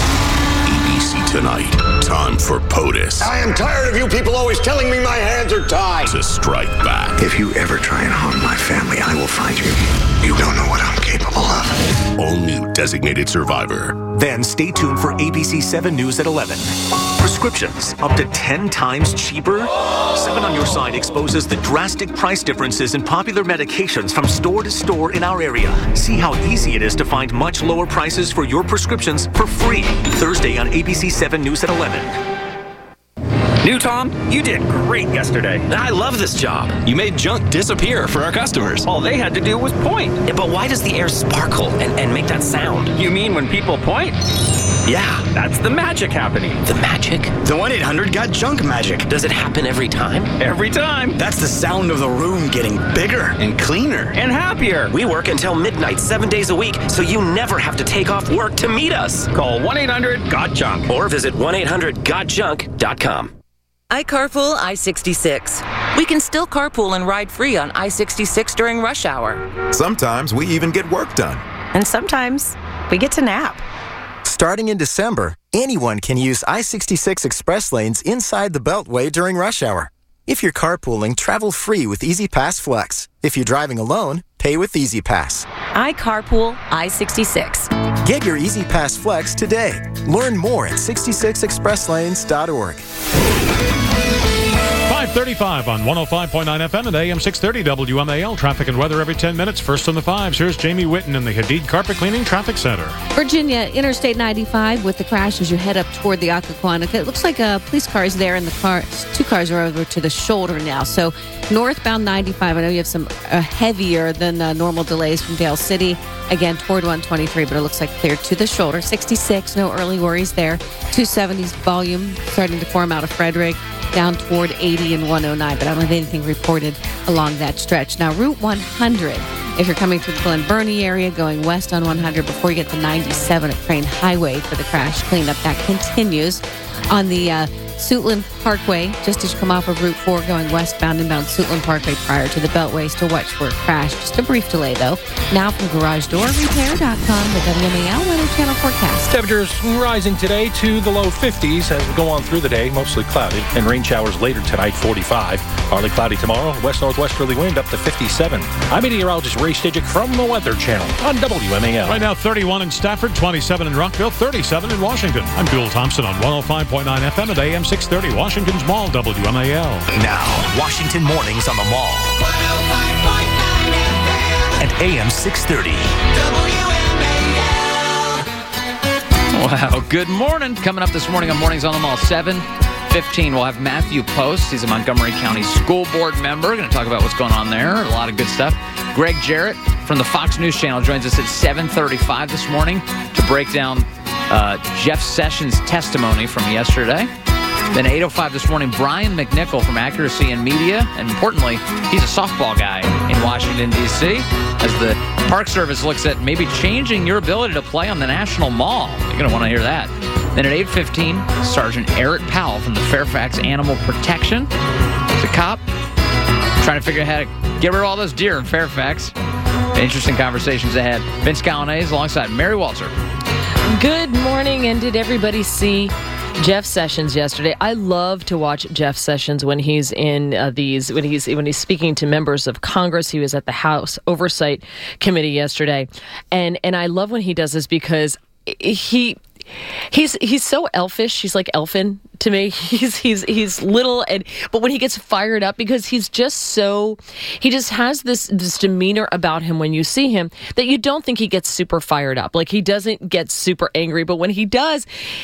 ABC Tonight. Time for POTUS. I am tired of you people always telling me my hands are tied. To strike back. If you ever try and harm my family, I will find you. You don't know what I'm capable of. All new Designated Survivor. Then stay tuned for ABC 7 News at 11. Prescriptions up to 10 times cheaper? 7 on Your Side exposes the drastic price differences in popular medications from store to store in our area. See how easy it is to find much lower prices for your prescriptions for free. Thursday on ABC 7 News at 11. New Tom, you did great yesterday. I love this job. You made junk disappear for our customers. All they had to do was point. Yeah, but why does the air sparkle and make that sound? You mean when people point? Yeah. That's the magic happening. The magic? The 1-800-GOT-JUNK magic. Does it happen every time? Every time. That's the sound of the room getting bigger and cleaner. And happier. We work until midnight 7 days a week, so you never have to take off work to meet us. Call 1-800-GOT-JUNK. Or visit 1-800-GOT-JUNK.com. I carpool I-66. We can still carpool and ride free on I-66 during rush hour. Sometimes we even get work done. And sometimes we get to nap. Starting in December, anyone can use I-66 express lanes inside the Beltway during rush hour. If you're carpooling, travel free with Easy Pass Flex. If you're driving alone, pay with Easy Pass. I carpool I-66. Get your Easy Pass Flex today. Learn more at 66expresslanes.org. 5:35 on 105.9 FM and AM 630 WMAL. Traffic and weather every 10 minutes. First on the fives. Here's Jamie Whitten in the Hadid Carpet Cleaning Traffic Center. Virginia, Interstate 95 with the crash as you head up toward the Occoquan. It looks like a police car is there, and the car, two cars are over to the shoulder now. So northbound 95, I know you have some heavier than normal delays from Dale City. Again, toward 123, but it looks like clear to the shoulder. 66, no early worries there. 270's volume starting to form out of Frederick. Down toward 80 and 109, but I don't have anything reported along that stretch. Now, Route 100, if you're coming through the Glen Burnie area, going west on 100 before you get to 97 at Crane Highway for the crash cleanup, that continues. On the Suitland Parkway, just as you come off of Route 4 going westbound inbound Suitland Parkway prior to the Beltways to watch for a crash. Just a brief delay, though. Now from GarageDoorRepair.com, the WMAL Weather Channel forecast. Temperatures rising today to the low 50s as we go on through the day. Mostly cloudy and rain showers later tonight, 45. Partly cloudy tomorrow. West-northwesterly wind up to 57. I'm meteorologist Ray Stidgick from the Weather Channel on WMAL. Right now, 31 in Stafford, 27 in Rockville, 37 in Washington. I'm Bill Thompson on 105.9 FM at AM 630, Washington's Mall, WMAL. Now, Washington Mornings on the Mall. 105.9 FM. And AM 630. Wow, good morning. Coming up this morning on Mornings on the Mall, 7:15, we'll have Matthew Post. He's a Montgomery County School Board member. Going to talk about what's going on there. A lot of good stuff. Greg Jarrett from the Fox News Channel joins us at 7:35 this morning to break down Jeff Sessions' testimony from yesterday. Then 8:05 this morning, Brian McNichol from Accuracy and Media. And importantly, he's a softball guy in Washington, D.C. as the Park Service looks at maybe changing your ability to play on the National Mall. You're going to want to hear that. Then at 8:15, Sergeant Eric Powell from the Fairfax Animal Protection. He's a cop trying to figure out how to get rid of all those deer in Fairfax. Interesting conversations ahead. Vince Galanese alongside Mary Walter. Good morning, and did everybody see Jeff Sessions yesterday? I love to watch Jeff Sessions when he's in when he's speaking to members of Congress. He was at the House Oversight Committee yesterday, and I love when he does this because he's so elfish. He's like elfin to me. He's little, but when he gets fired up, because he just has this demeanor about him when you see him that you don't think he gets super fired up. Like, he doesn't get super angry, but when he does,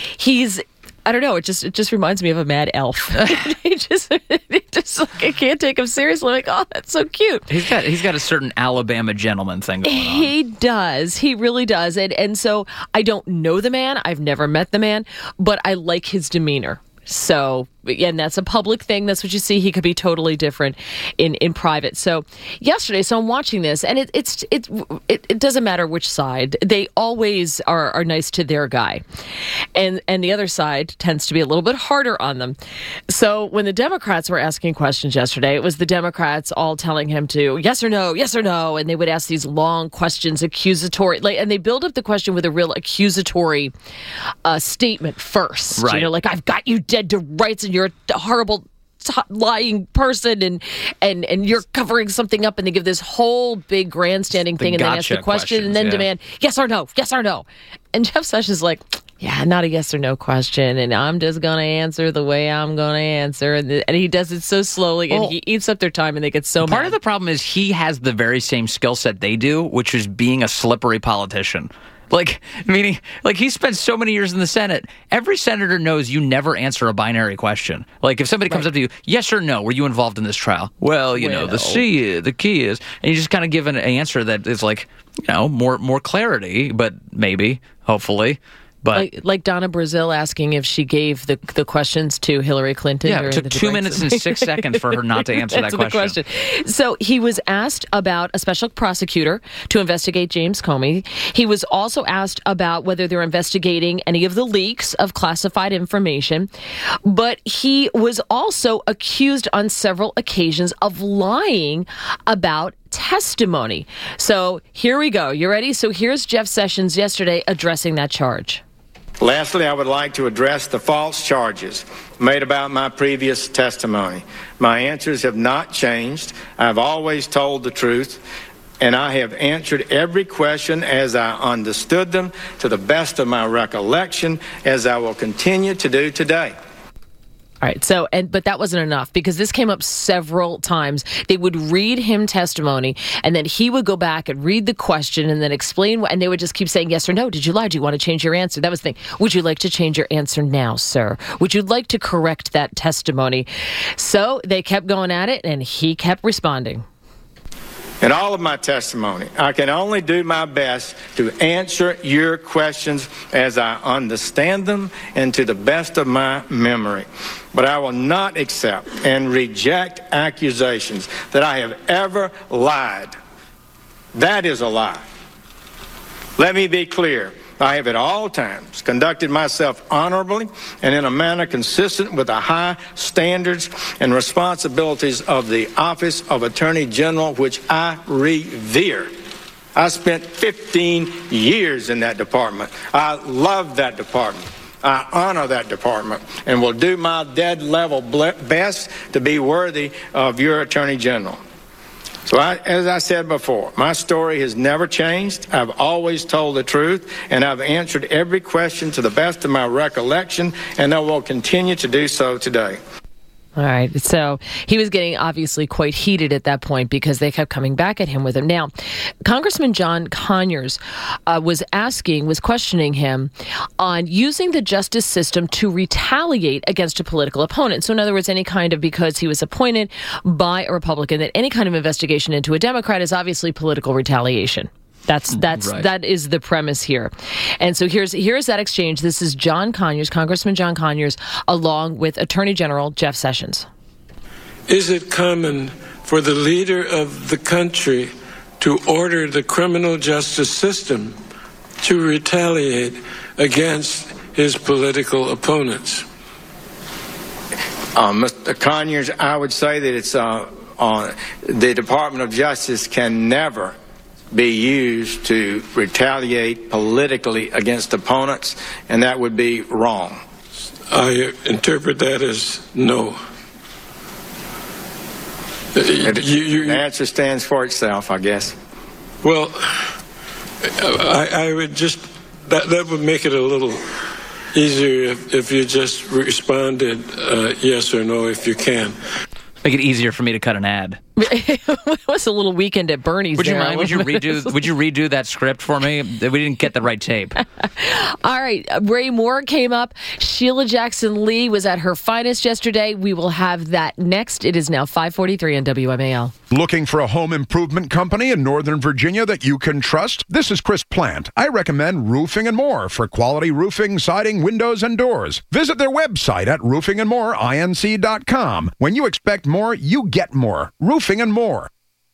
I don't know. It just reminds me of a mad elf. He just like, I can't take him seriously. I'm like, oh, that's so cute. He's got a certain Alabama gentleman thing going on. He does. He really does. And so I don't know the man. I've never met the man, but I like his demeanor. So, and that's a public thing. That's what you see. He could be totally different in private. So yesterday, I'm watching this, and it doesn't matter which side. They always are nice to their guy. And the other side tends to be a little bit harder on them. So when the Democrats were asking questions yesterday, it was the Democrats all telling him to yes or no, and they would ask these long questions, accusatory, and they build up the question with a real accusatory statement first. Right. You know, like, I've got you dead to rights, and you're a horrible lying person, and you're covering something up, and they give this whole big grandstanding thing, and then ask the question, and then demand yes or no. And Jeff Sessions is like, yeah, not a yes or no question, and I'm just going to answer the way I'm going to answer. And he does it so slowly, and he eats up their time, and they get so mad. Part of the problem is he has the very same skill set they do, which is being a slippery politician. Meaning, he spent so many years in the Senate. Every senator knows you never answer a binary question. Like, if somebody comes up to you, yes or no, were you involved in this trial? Well, the key is, and you just kind of give an answer that is more clarity, but maybe, hopefully. But like Donna Brazile asking if she gave the questions to Hillary Clinton. Yeah, it took 2 minutes and 6 seconds for her not to answer that question. So he was asked about a special prosecutor to investigate James Comey. He was also asked about whether they're investigating any of the leaks of classified information. But he was also accused on several occasions of lying about testimony. So here we go. You ready? So here's Jeff Sessions yesterday addressing that charge. Lastly, I would like to address the false charges made about my previous testimony. My answers have not changed. I've always told the truth, and I have answered every question as I understood them to the best of my recollection, as I will continue to do today. All right. But that wasn't enough, because this came up several times. They would read him testimony, and then he would go back and read the question and then explain, and they would just keep saying yes or no. Did you lie? Do you want to change your answer? That was the thing. Would you like to change your answer now, sir? Would you like to correct that testimony? So they kept going at it, and he kept responding. In all of my testimony, I can only do my best to answer your questions as I understand them and to the best of my memory. But I will not accept and reject accusations that I have ever lied. That is a lie. Let me be clear. I have at all times conducted myself honorably and in a manner consistent with the high standards and responsibilities of the Office of Attorney General, which I revere. I spent 15 years in that department. I love that department. I honor that department and will do my dead level best to be worthy of your Attorney General. So as I said before, my story has never changed. I've always told the truth, and I've answered every question to the best of my recollection, and I will continue to do so today. All right. So he was getting obviously quite heated at that point because they kept coming back at him with him. Now, Congressman John Conyers was questioning him on using the justice system to retaliate against a political opponent. So in other words, because he was appointed by a Republican, that any kind of investigation into a Democrat is obviously political retaliation. That is the premise here. And so here's that exchange. This is John Conyers, Congressman John Conyers, along with Attorney General Jeff Sessions. Is it common for the leader of the country to order the criminal justice system to retaliate against his political opponents? Mr. Conyers, I would say that it's the Department of Justice can never be used to retaliate politically against opponents, and that would be wrong. I interpret that as no. The answer stands for itself, I guess. Well, I would just, that would make it a little easier if you just responded yes or no, if you can. Make it easier for me to cut an ad. It was a little Weekend at Bernie's. Would you mind? Would you redo that script for me? We didn't get the right tape. All right. Ray Moore came up. Sheila Jackson Lee was at her finest yesterday. We will have that next. It is now 5:43 on WMAL. Looking for a home improvement company in Northern Virginia that you can trust? This is Chris Plant. I recommend Roofing and More for quality roofing, siding, windows, and doors. Visit their website at roofingandmoreinc.com. When you expect more, you get more. Roofing and More.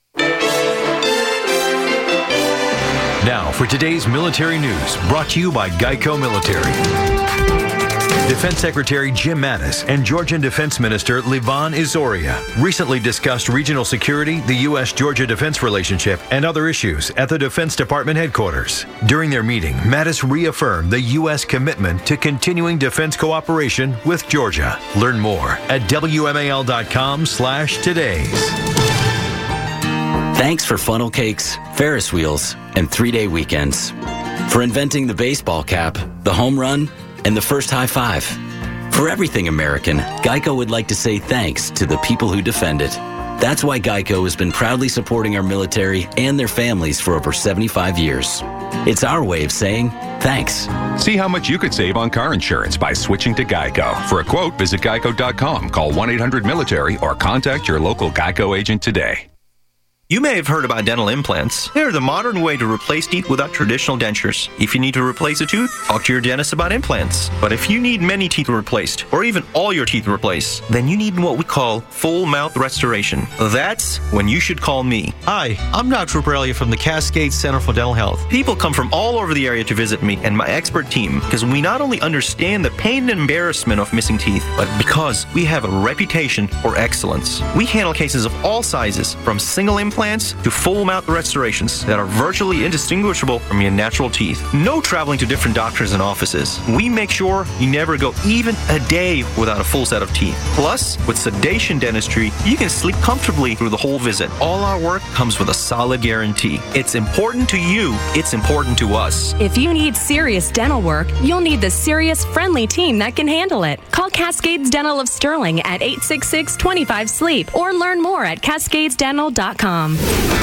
Now for today's military news, brought to you by Geico Military. Defense Secretary Jim Mattis and Georgian Defense Minister Livan Izoria recently discussed regional security, the U.S.-Georgia defense relationship, and other issues at the Defense Department headquarters. During their meeting, Mattis reaffirmed the U.S. commitment to continuing defense cooperation with Georgia. Learn more at WMAL.com/todays. Thanks for funnel cakes, Ferris wheels, and 3-day weekends. For inventing the baseball cap, the home run, and the first high five. For everything American, Geico would like to say thanks to the people who defend it. That's why Geico has been proudly supporting our military and their families for over 75 years. It's our way of saying thanks. See how much you could save on car insurance by switching to Geico. For a quote, visit geico.com, call 1-800-MILITARY, or contact your local Geico agent today. You may have heard about dental implants. They're the modern way to replace teeth without traditional dentures. If you need to replace a tooth, talk to your dentist about implants. But if you need many teeth replaced, or even all your teeth replaced, then you need what we call full mouth restoration. That's when you should call me. Hi, I'm Dr. Borrelia from the Cascade Center for Dental Health. People come from all over the area to visit me and my expert team because we not only understand the pain and embarrassment of missing teeth, but because we have a reputation for excellence. We handle cases of all sizes, from single implants to full mouth restorations that are virtually indistinguishable from your natural teeth. No traveling to different doctors and offices. We make sure you never go even a day without a full set of teeth. Plus, with sedation dentistry, you can sleep comfortably through the whole visit. All our work comes with a solid guarantee. It's important to you. It's important to us. If you need serious dental work, you'll need the serious, friendly team that can handle it. Call Cascades Dental of Sterling at 866-25-SLEEP or learn more at cascadesdental.com.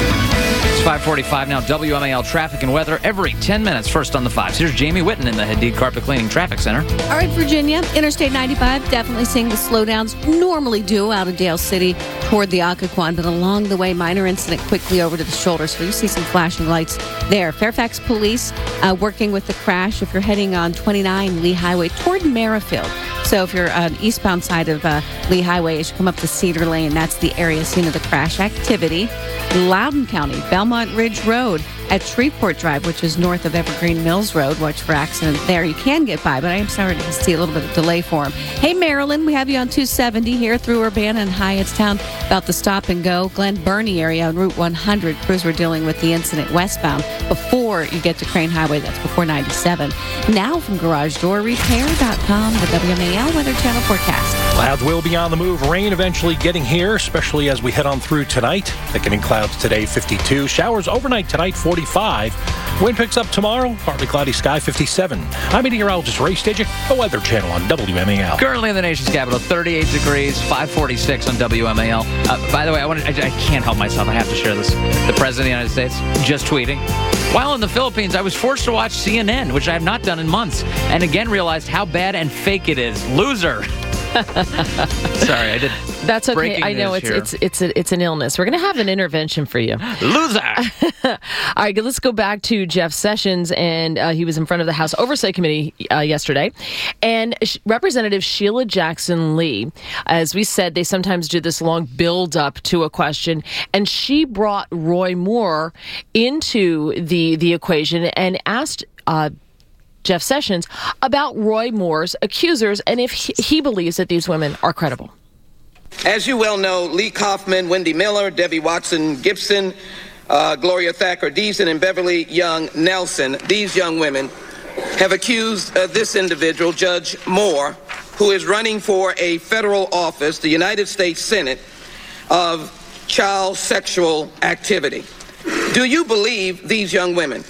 It's 5:45 now. WMAL traffic and weather every 10 minutes. First on the 5s. Here's Jamie Whitten in the Hadid Carpet Cleaning Traffic Center. All right, Virginia, Interstate 95, definitely seeing the slowdowns normally do out of Dale City toward the Occoquan, but along the way, minor incident quickly over to the shoulder, so you see some flashing lights there. Fairfax Police working with the crash if you're heading on 29 Lee Highway toward Merrifield. So if you're on eastbound side of Lee Highway, as you come up the Cedar Lane, that's the area scene of the crash activity. Loudoun County, Belmont Ridge Road at Shreveport Drive, which is north of Evergreen Mills Road. Watch for accident there. You can get by, but I am sorry to see a little bit of delay for them. Hey, Marilyn, we have you on 270 here through Urbana and Hyattstown about the stop and go. Glen Burnie area on Route 100. Crews were dealing with the incident westbound before you get to Crane Highway. That's before 97. Now from GarageDoorRepair.com, the WMAL Weather Channel forecast. Clouds will be on the move. Rain eventually getting here, especially as we head on through tonight. Thickening clouds today, 52. Showers overnight tonight, 45. Wind picks up tomorrow. Partly cloudy sky, 57. I'm meteorologist Ray Stidgick, the Weather Channel on WMAL. Currently in the nation's capital, 38 degrees, 546 on WMAL. By the way, I can't help myself. I have to share this. The President of the United States just tweeting. While in the Philippines, I was forced to watch CNN, which I have not done in months, and again realized how bad and fake it is. Loser. Sorry, I did. That's okay. I know it's an illness. We're going to have an intervention for you. Loser. All right, let's go back to Jeff Sessions, and he was in front of the House Oversight Committee yesterday, and Representative Sheila Jackson Lee, as we said, they sometimes do this long build-up to a question, and she brought Roy Moore into the equation and asked Jeff Sessions about Roy Moore's accusers and if he believes that these women are credible. As you well know, Lee Kaufman, Wendy Miller, Debbie Watson Gibson, Gloria Thacker Deason, and Beverly Young Nelson, these young women have accused this individual, Judge Moore, who is running for a federal office, the United States Senate, of child sexual activity. Do you believe these young women?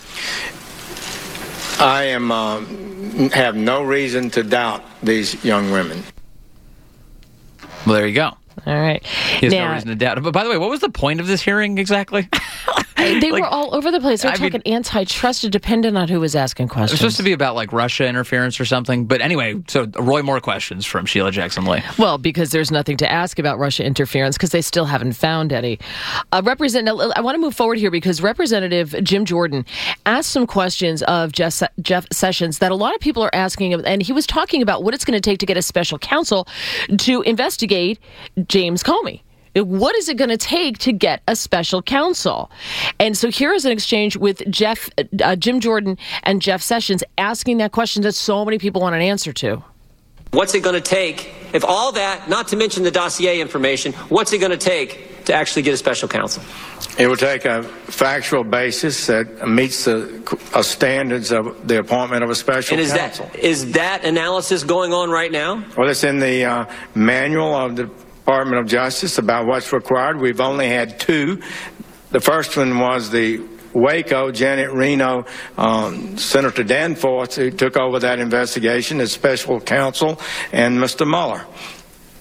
I have no reason to doubt these young women. Well, there you go. All right. He has no reason to doubt it. But by the way, what was the point of this hearing exactly? They were all over the place. They were talking antitrust, dependent on who was asking questions. It was supposed to be about like Russia interference or something. But anyway, so Roy Moore questions from Sheila Jackson Lee. Well, because there's nothing to ask about Russia interference because they still haven't found any. I want to move forward here because Representative Jim Jordan asked some questions of Jeff Sessions that a lot of people are asking, and he was talking about what it's going to take to get a special counsel to investigate James Comey. What is it going to take to get a special counsel? And so here is an exchange with Jim Jordan and Jeff Sessions asking that question that so many people want an answer to. What's it going to take, if all that, not to mention the dossier information, what's it going to take to actually get a special counsel? It will take a factual basis that meets the standards of the appointment of a special counsel. Is that analysis going on right now? Well, it's in the manual of the Department of Justice about what's required. We've only had two. The first one was the Waco, Janet Reno, Senator Danforth, who took over that investigation as special counsel, and Mr. Mueller.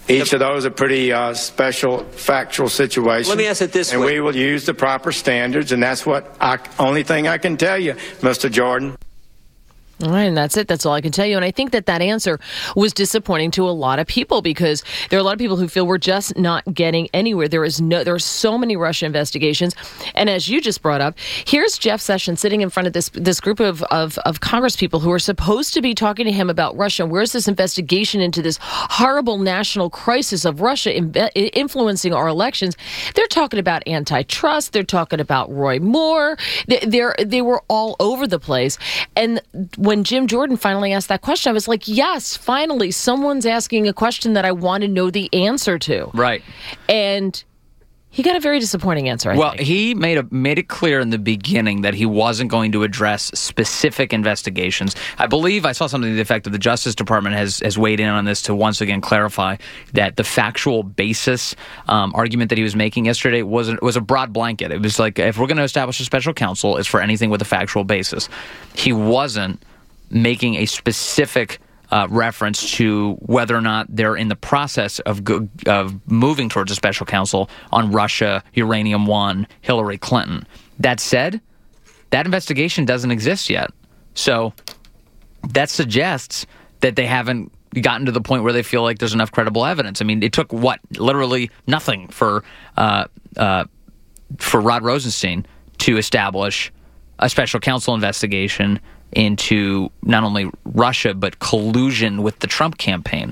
Each of those are pretty special factual situations. Let me ask it this way. And we will use the proper standards, and that's only thing I can tell you, Mr. Jordan. All right, and that's it. That's all I can tell you. And I think that answer was disappointing to a lot of people because there are a lot of people who feel we're just not getting anywhere. There are so many Russia investigations. And as you just brought up, here's Jeff Sessions sitting in front of this group of Congress people who are supposed to be talking to him about Russia. Where's this investigation into this horrible national crisis of Russia influencing our elections? They're talking about antitrust. They're talking about Roy Moore. They were all over the place. And when Jim Jordan finally asked that question, I was like, yes, finally, someone's asking a question that I want to know the answer to. Right. And he got a very disappointing answer, I think. He made it clear in the beginning that he wasn't going to address specific investigations. I believe I saw something to the effect of the Justice Department has weighed in on this to once again clarify that the factual basis argument that he was making yesterday was a broad blanket. It was like, if we're going to establish a special counsel, it's for anything with a factual basis. He wasn't making a specific reference to whether or not they're in the process of moving towards a special counsel on Russia, Uranium One, Hillary Clinton. That said, that investigation doesn't exist yet. So that suggests that they haven't gotten to the point where they feel like there's enough credible evidence. I mean, it took literally nothing for Rod Rosenstein to establish a special counsel investigation into not only Russia but collusion with the Trump campaign.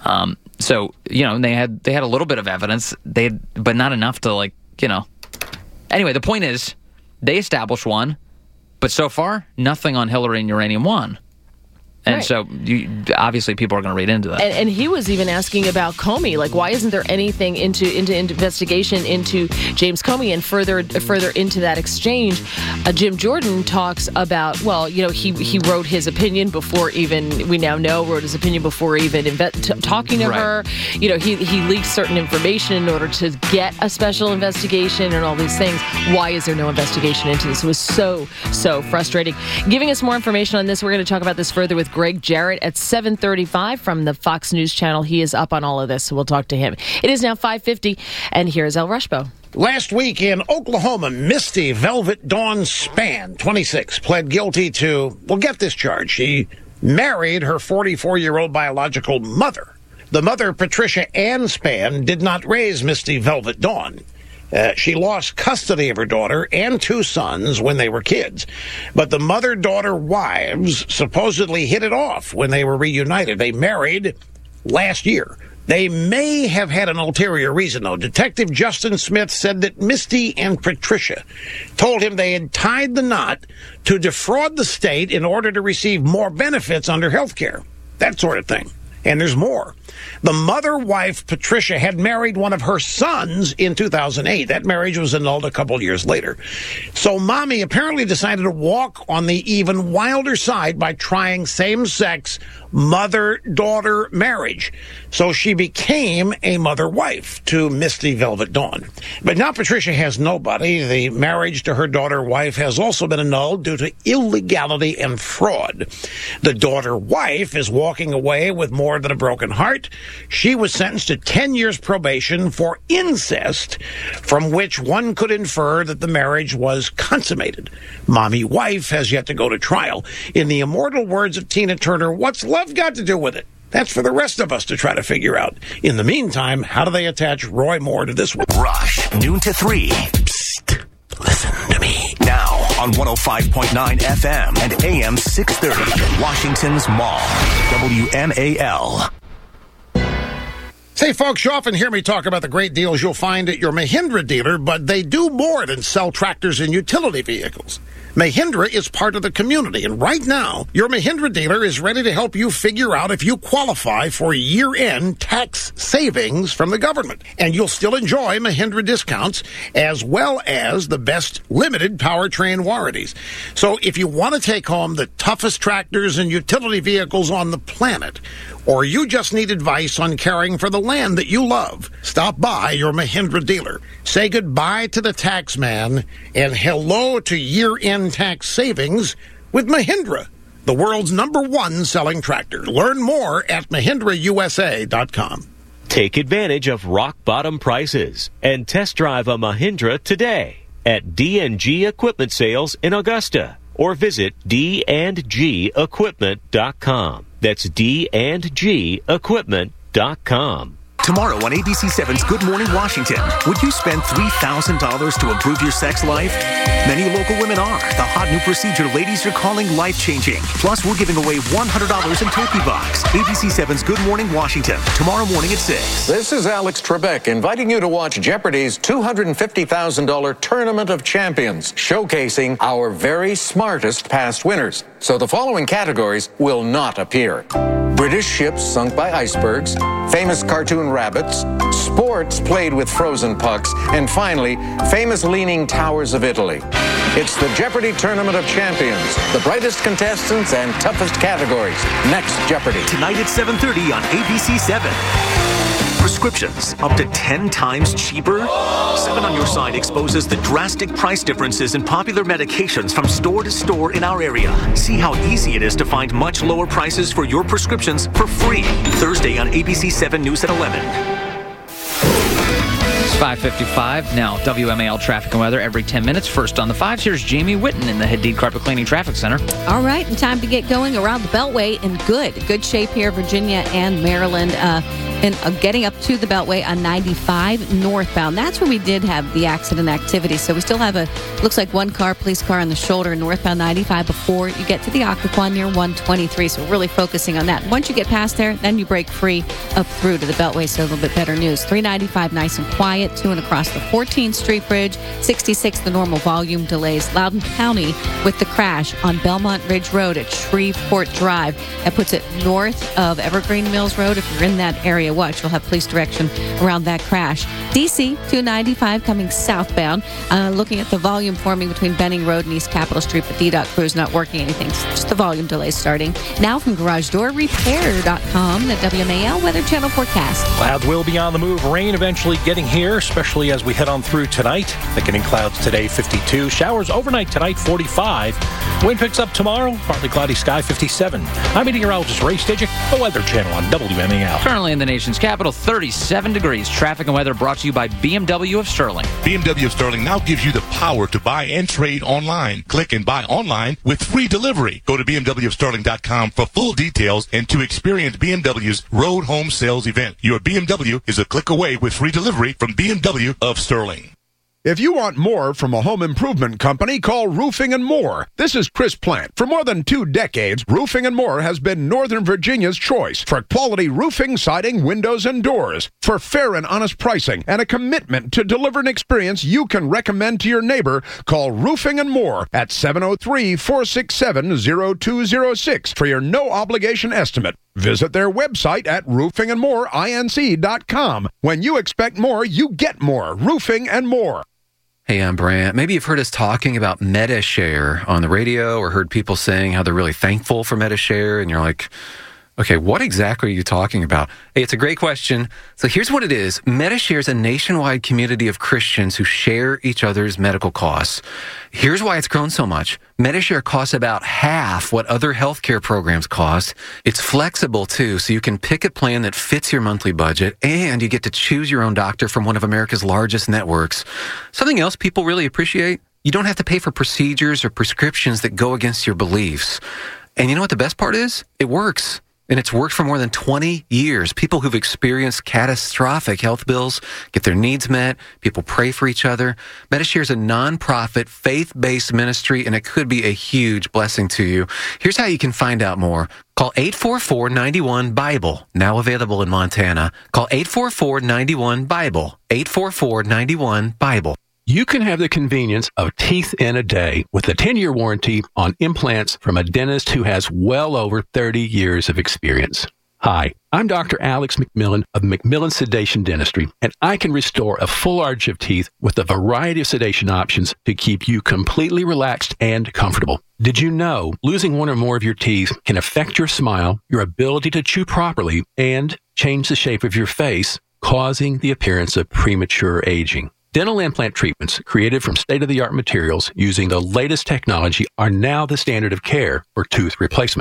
So they had a little bit of evidence, but not enough to Anyway, the point is they established one, but so far nothing on Hillary and Uranium One. And right. So obviously people are going to read into that. And he was even asking about Comey, like why isn't there anything into investigation into James Comey and further into that exchange? Jim Jordan talks about, he wrote his opinion before even, we now know, wrote his opinion before even talking to her. He leaked certain information in order to get a special investigation and all these things. Why is there no investigation into this? It was so frustrating. Giving us more information on this, we're going to talk about this further with Greg Jarrett at 7:35 from the Fox News Channel. He is up on all of this, so we'll talk to him. It is now 5:50, and here's El Rushbo. Last week in Oklahoma, Misty Velvet Dawn Spann, 26, pled guilty to, get this charge. She married her 44-year-old biological mother. The mother, Patricia Ann Spann, did not raise Misty Velvet Dawn. She lost custody of her daughter and two sons when they were kids. But the mother-daughter wives supposedly hit it off when they were reunited. They married last year. They may have had an ulterior reason, though. Detective Justin Smith said that Misty and Patricia told him they had tied the knot to defraud the state in order to receive more benefits under health care. That sort of thing. And there's more. The mother-wife, Patricia, had married one of her sons in 2008. That marriage was annulled a couple years later. So Mommy apparently decided to walk on the even wilder side by trying same-sex mother-daughter marriage. So she became a mother-wife to Misty Velvet Dawn. But now Patricia has nobody. The marriage to her daughter-wife has also been annulled due to illegality and fraud. The daughter-wife is walking away with more than a broken heart. She was sentenced to 10 years probation for incest, from which one could infer that the marriage was consummated. Mommy-wife has yet to go to trial. In the immortal words of Tina Turner, what's love got to do with it? That's for the rest of us to try to figure out. In the meantime, how do they attach Roy Moore to this one? Rush, noon to 3. Psst, listen to me. Now on 105.9 FM and AM 630, Washington's Mall, WMAL. Say, folks, you often hear me talk about the great deals you'll find at your Mahindra dealer, but they do more than sell tractors and utility vehicles. Mahindra is part of the community, and right now, your Mahindra dealer is ready to help you figure out if you qualify for year-end tax savings from the government. And you'll still enjoy Mahindra discounts, as well as the best limited powertrain warranties. So if you want to take home the toughest tractors and utility vehicles on the planet, or you just need advice on caring for the land that you love, stop by your Mahindra dealer. Say goodbye to the tax man and hello to year-end tax savings with Mahindra, the world's #1 selling tractor. Learn more at MahindraUSA.com. Take advantage of rock-bottom prices and test drive a Mahindra today at D&G Equipment Sales in Augusta, or visit dngequipment.com. That's dngequipment.com. Tomorrow on ABC7's Good Morning Washington, would you spend $3,000 to improve your sex life? Many local women are. The hot new procedure ladies are calling life-changing. Plus, we're giving away $100 in Turkey Box. ABC7's Good Morning Washington, tomorrow morning at 6. This is Alex Trebek inviting you to watch Jeopardy's $250,000 Tournament of Champions, showcasing our very smartest past winners. So the following categories will not appear: British ships sunk by icebergs, famous cartoon rabbits, sports played with frozen pucks, and finally, famous leaning towers of Italy. It's the Jeopardy Tournament of Champions, the brightest contestants and toughest categories. Next Jeopardy! Tonight at 7:30 on ABC7. Prescriptions up to 10 times cheaper? 7 on Your Side exposes the drastic price differences in popular medications from store to store in our area. See how easy it is to find much lower prices for your prescriptions for free. Thursday on ABC7 News at 11. It's 5:55. Now, WMAL traffic and weather every 10 minutes. First on the 5s, here's Jamie Whitten in the Hadid Carpet Cleaning Traffic Center. All right, and time to get going around the Beltway in good shape here, Virginia and Maryland. And getting up to the Beltway on 95 northbound. That's where we did have the accident activity. So we still have looks like one police car on the shoulder northbound 95 before you get to the Occoquan near 123. So we're really focusing on that. Once you get past there, then you break free up through to the Beltway. So a little bit better news. 395 nice and quiet, 2 and across the 14th Street Bridge. 66 the normal volume delays. Loudoun County with the crash on Belmont Ridge Road at Shreveport Drive. That puts it north of Evergreen Mills Road. If you're in that area, watch. You'll have police direction around that crash. DC 295 coming southbound. Looking at the volume forming between Benning Road and East Capitol Street, but DDOT crew is not working anything. It's just the volume delays starting. Now from GarageDoorRepair.com, the WMAL Weather Channel forecast. Clouds will be on the move. Rain eventually getting here, especially as we head on through tonight. Thickening clouds today, 52. Showers overnight tonight, 45. Wind picks up tomorrow. Partly cloudy sky, 57. I'm meteorologist Ray Stidgick, the Weather Channel on WMAL. Currently in the nation's capital, 37 degrees. Traffic and weather brought to you by BMW of Sterling. BMW of Sterling now gives you the power to buy and trade online. Click and buy online with free delivery. Go to BMWofSterling.com for full details and to experience BMW's Road Home Sales event. Your BMW is a click away with free delivery from BMW of Sterling. If you want more from a home improvement company, call Roofing and More. This is Chris Plant. For more than 2 decades, Roofing and More has been Northern Virginia's choice for quality roofing, siding, windows, and doors. For fair and honest pricing and a commitment to deliver an experience you can recommend to your neighbor, call Roofing and More at 703-467-0206 for your no-obligation estimate. Visit their website at roofingandmoreinc.com. When you expect more, you get more. Roofing and More. Hey, I'm Brant. Maybe you've heard us talking about Medi-Share on the radio or heard people saying how they're really thankful for Medi-Share, and you're like, okay, what exactly are you talking about? Hey, it's a great question. So here's what it is. Medi-Share is a nationwide community of Christians who share each other's medical costs. Here's why it's grown so much. Medi-Share costs about half what other healthcare programs cost. It's flexible, too, so you can pick a plan that fits your monthly budget, and you get to choose your own doctor from one of America's largest networks. Something else people really appreciate? You don't have to pay for procedures or prescriptions that go against your beliefs. And you know what the best part is? It works. And it's worked for more than 20 years. People who've experienced catastrophic health bills get their needs met. People pray for each other. Medi-Share is a nonprofit, faith-based ministry, and it could be a huge blessing to you. Here's how you can find out more. Call 844-91-BIBLE, now available in Montana. Call 844-91-BIBLE, 844-91-BIBLE. You can have the convenience of teeth in a day with a 10-year warranty on implants from a dentist who has well over 30 years of experience. Hi, I'm Dr. Alex McMillan of McMillan Sedation Dentistry, and I can restore a full arch of teeth with a variety of sedation options to keep you completely relaxed and comfortable. Did you know losing one or more of your teeth can affect your smile, your ability to chew properly, and change the shape of your face, causing the appearance of premature aging? Dental implant treatments created from state-of-the-art materials using the latest technology are now the standard of care for tooth replacement.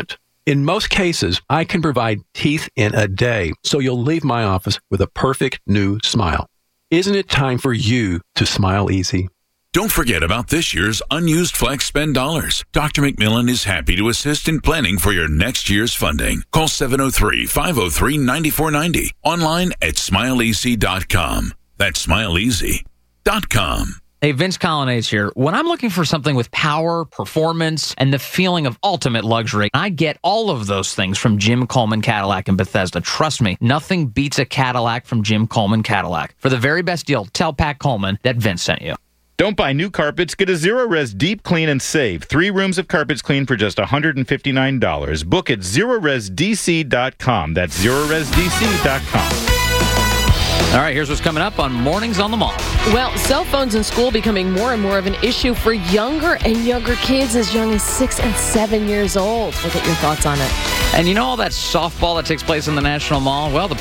In most cases, I can provide teeth in a day, so you'll leave my office with a perfect new smile. Isn't it time for you to smile easy? Don't forget about this year's unused Flex Spend dollars. Dr. McMillan is happy to assist in planning for your next year's funding. Call 703-503-9490. Online at smileeasy.com. That's smileeasy.com. Hey, Vince Colonnades here. When I'm looking for something with power, performance, and the feeling of ultimate luxury, I get all of those things from Jim Coleman Cadillac in Bethesda. Trust me, nothing beats a Cadillac from Jim Coleman Cadillac. For the very best deal, tell Pat Coleman that Vince sent you. Don't buy new carpets. Get a Zero-Res Deep Clean and save. 3 rooms of carpets clean for just $159. Book at ZeroResDC.com. That's ZeroResDC.com. All right, here's what's coming up on Mornings on the Mall. Well, cell phones in school becoming more and more of an issue for younger and younger kids as young as 6 and 7 years old. We'll get your thoughts on it. And you know all that softball that takes place in the National Mall? Well, the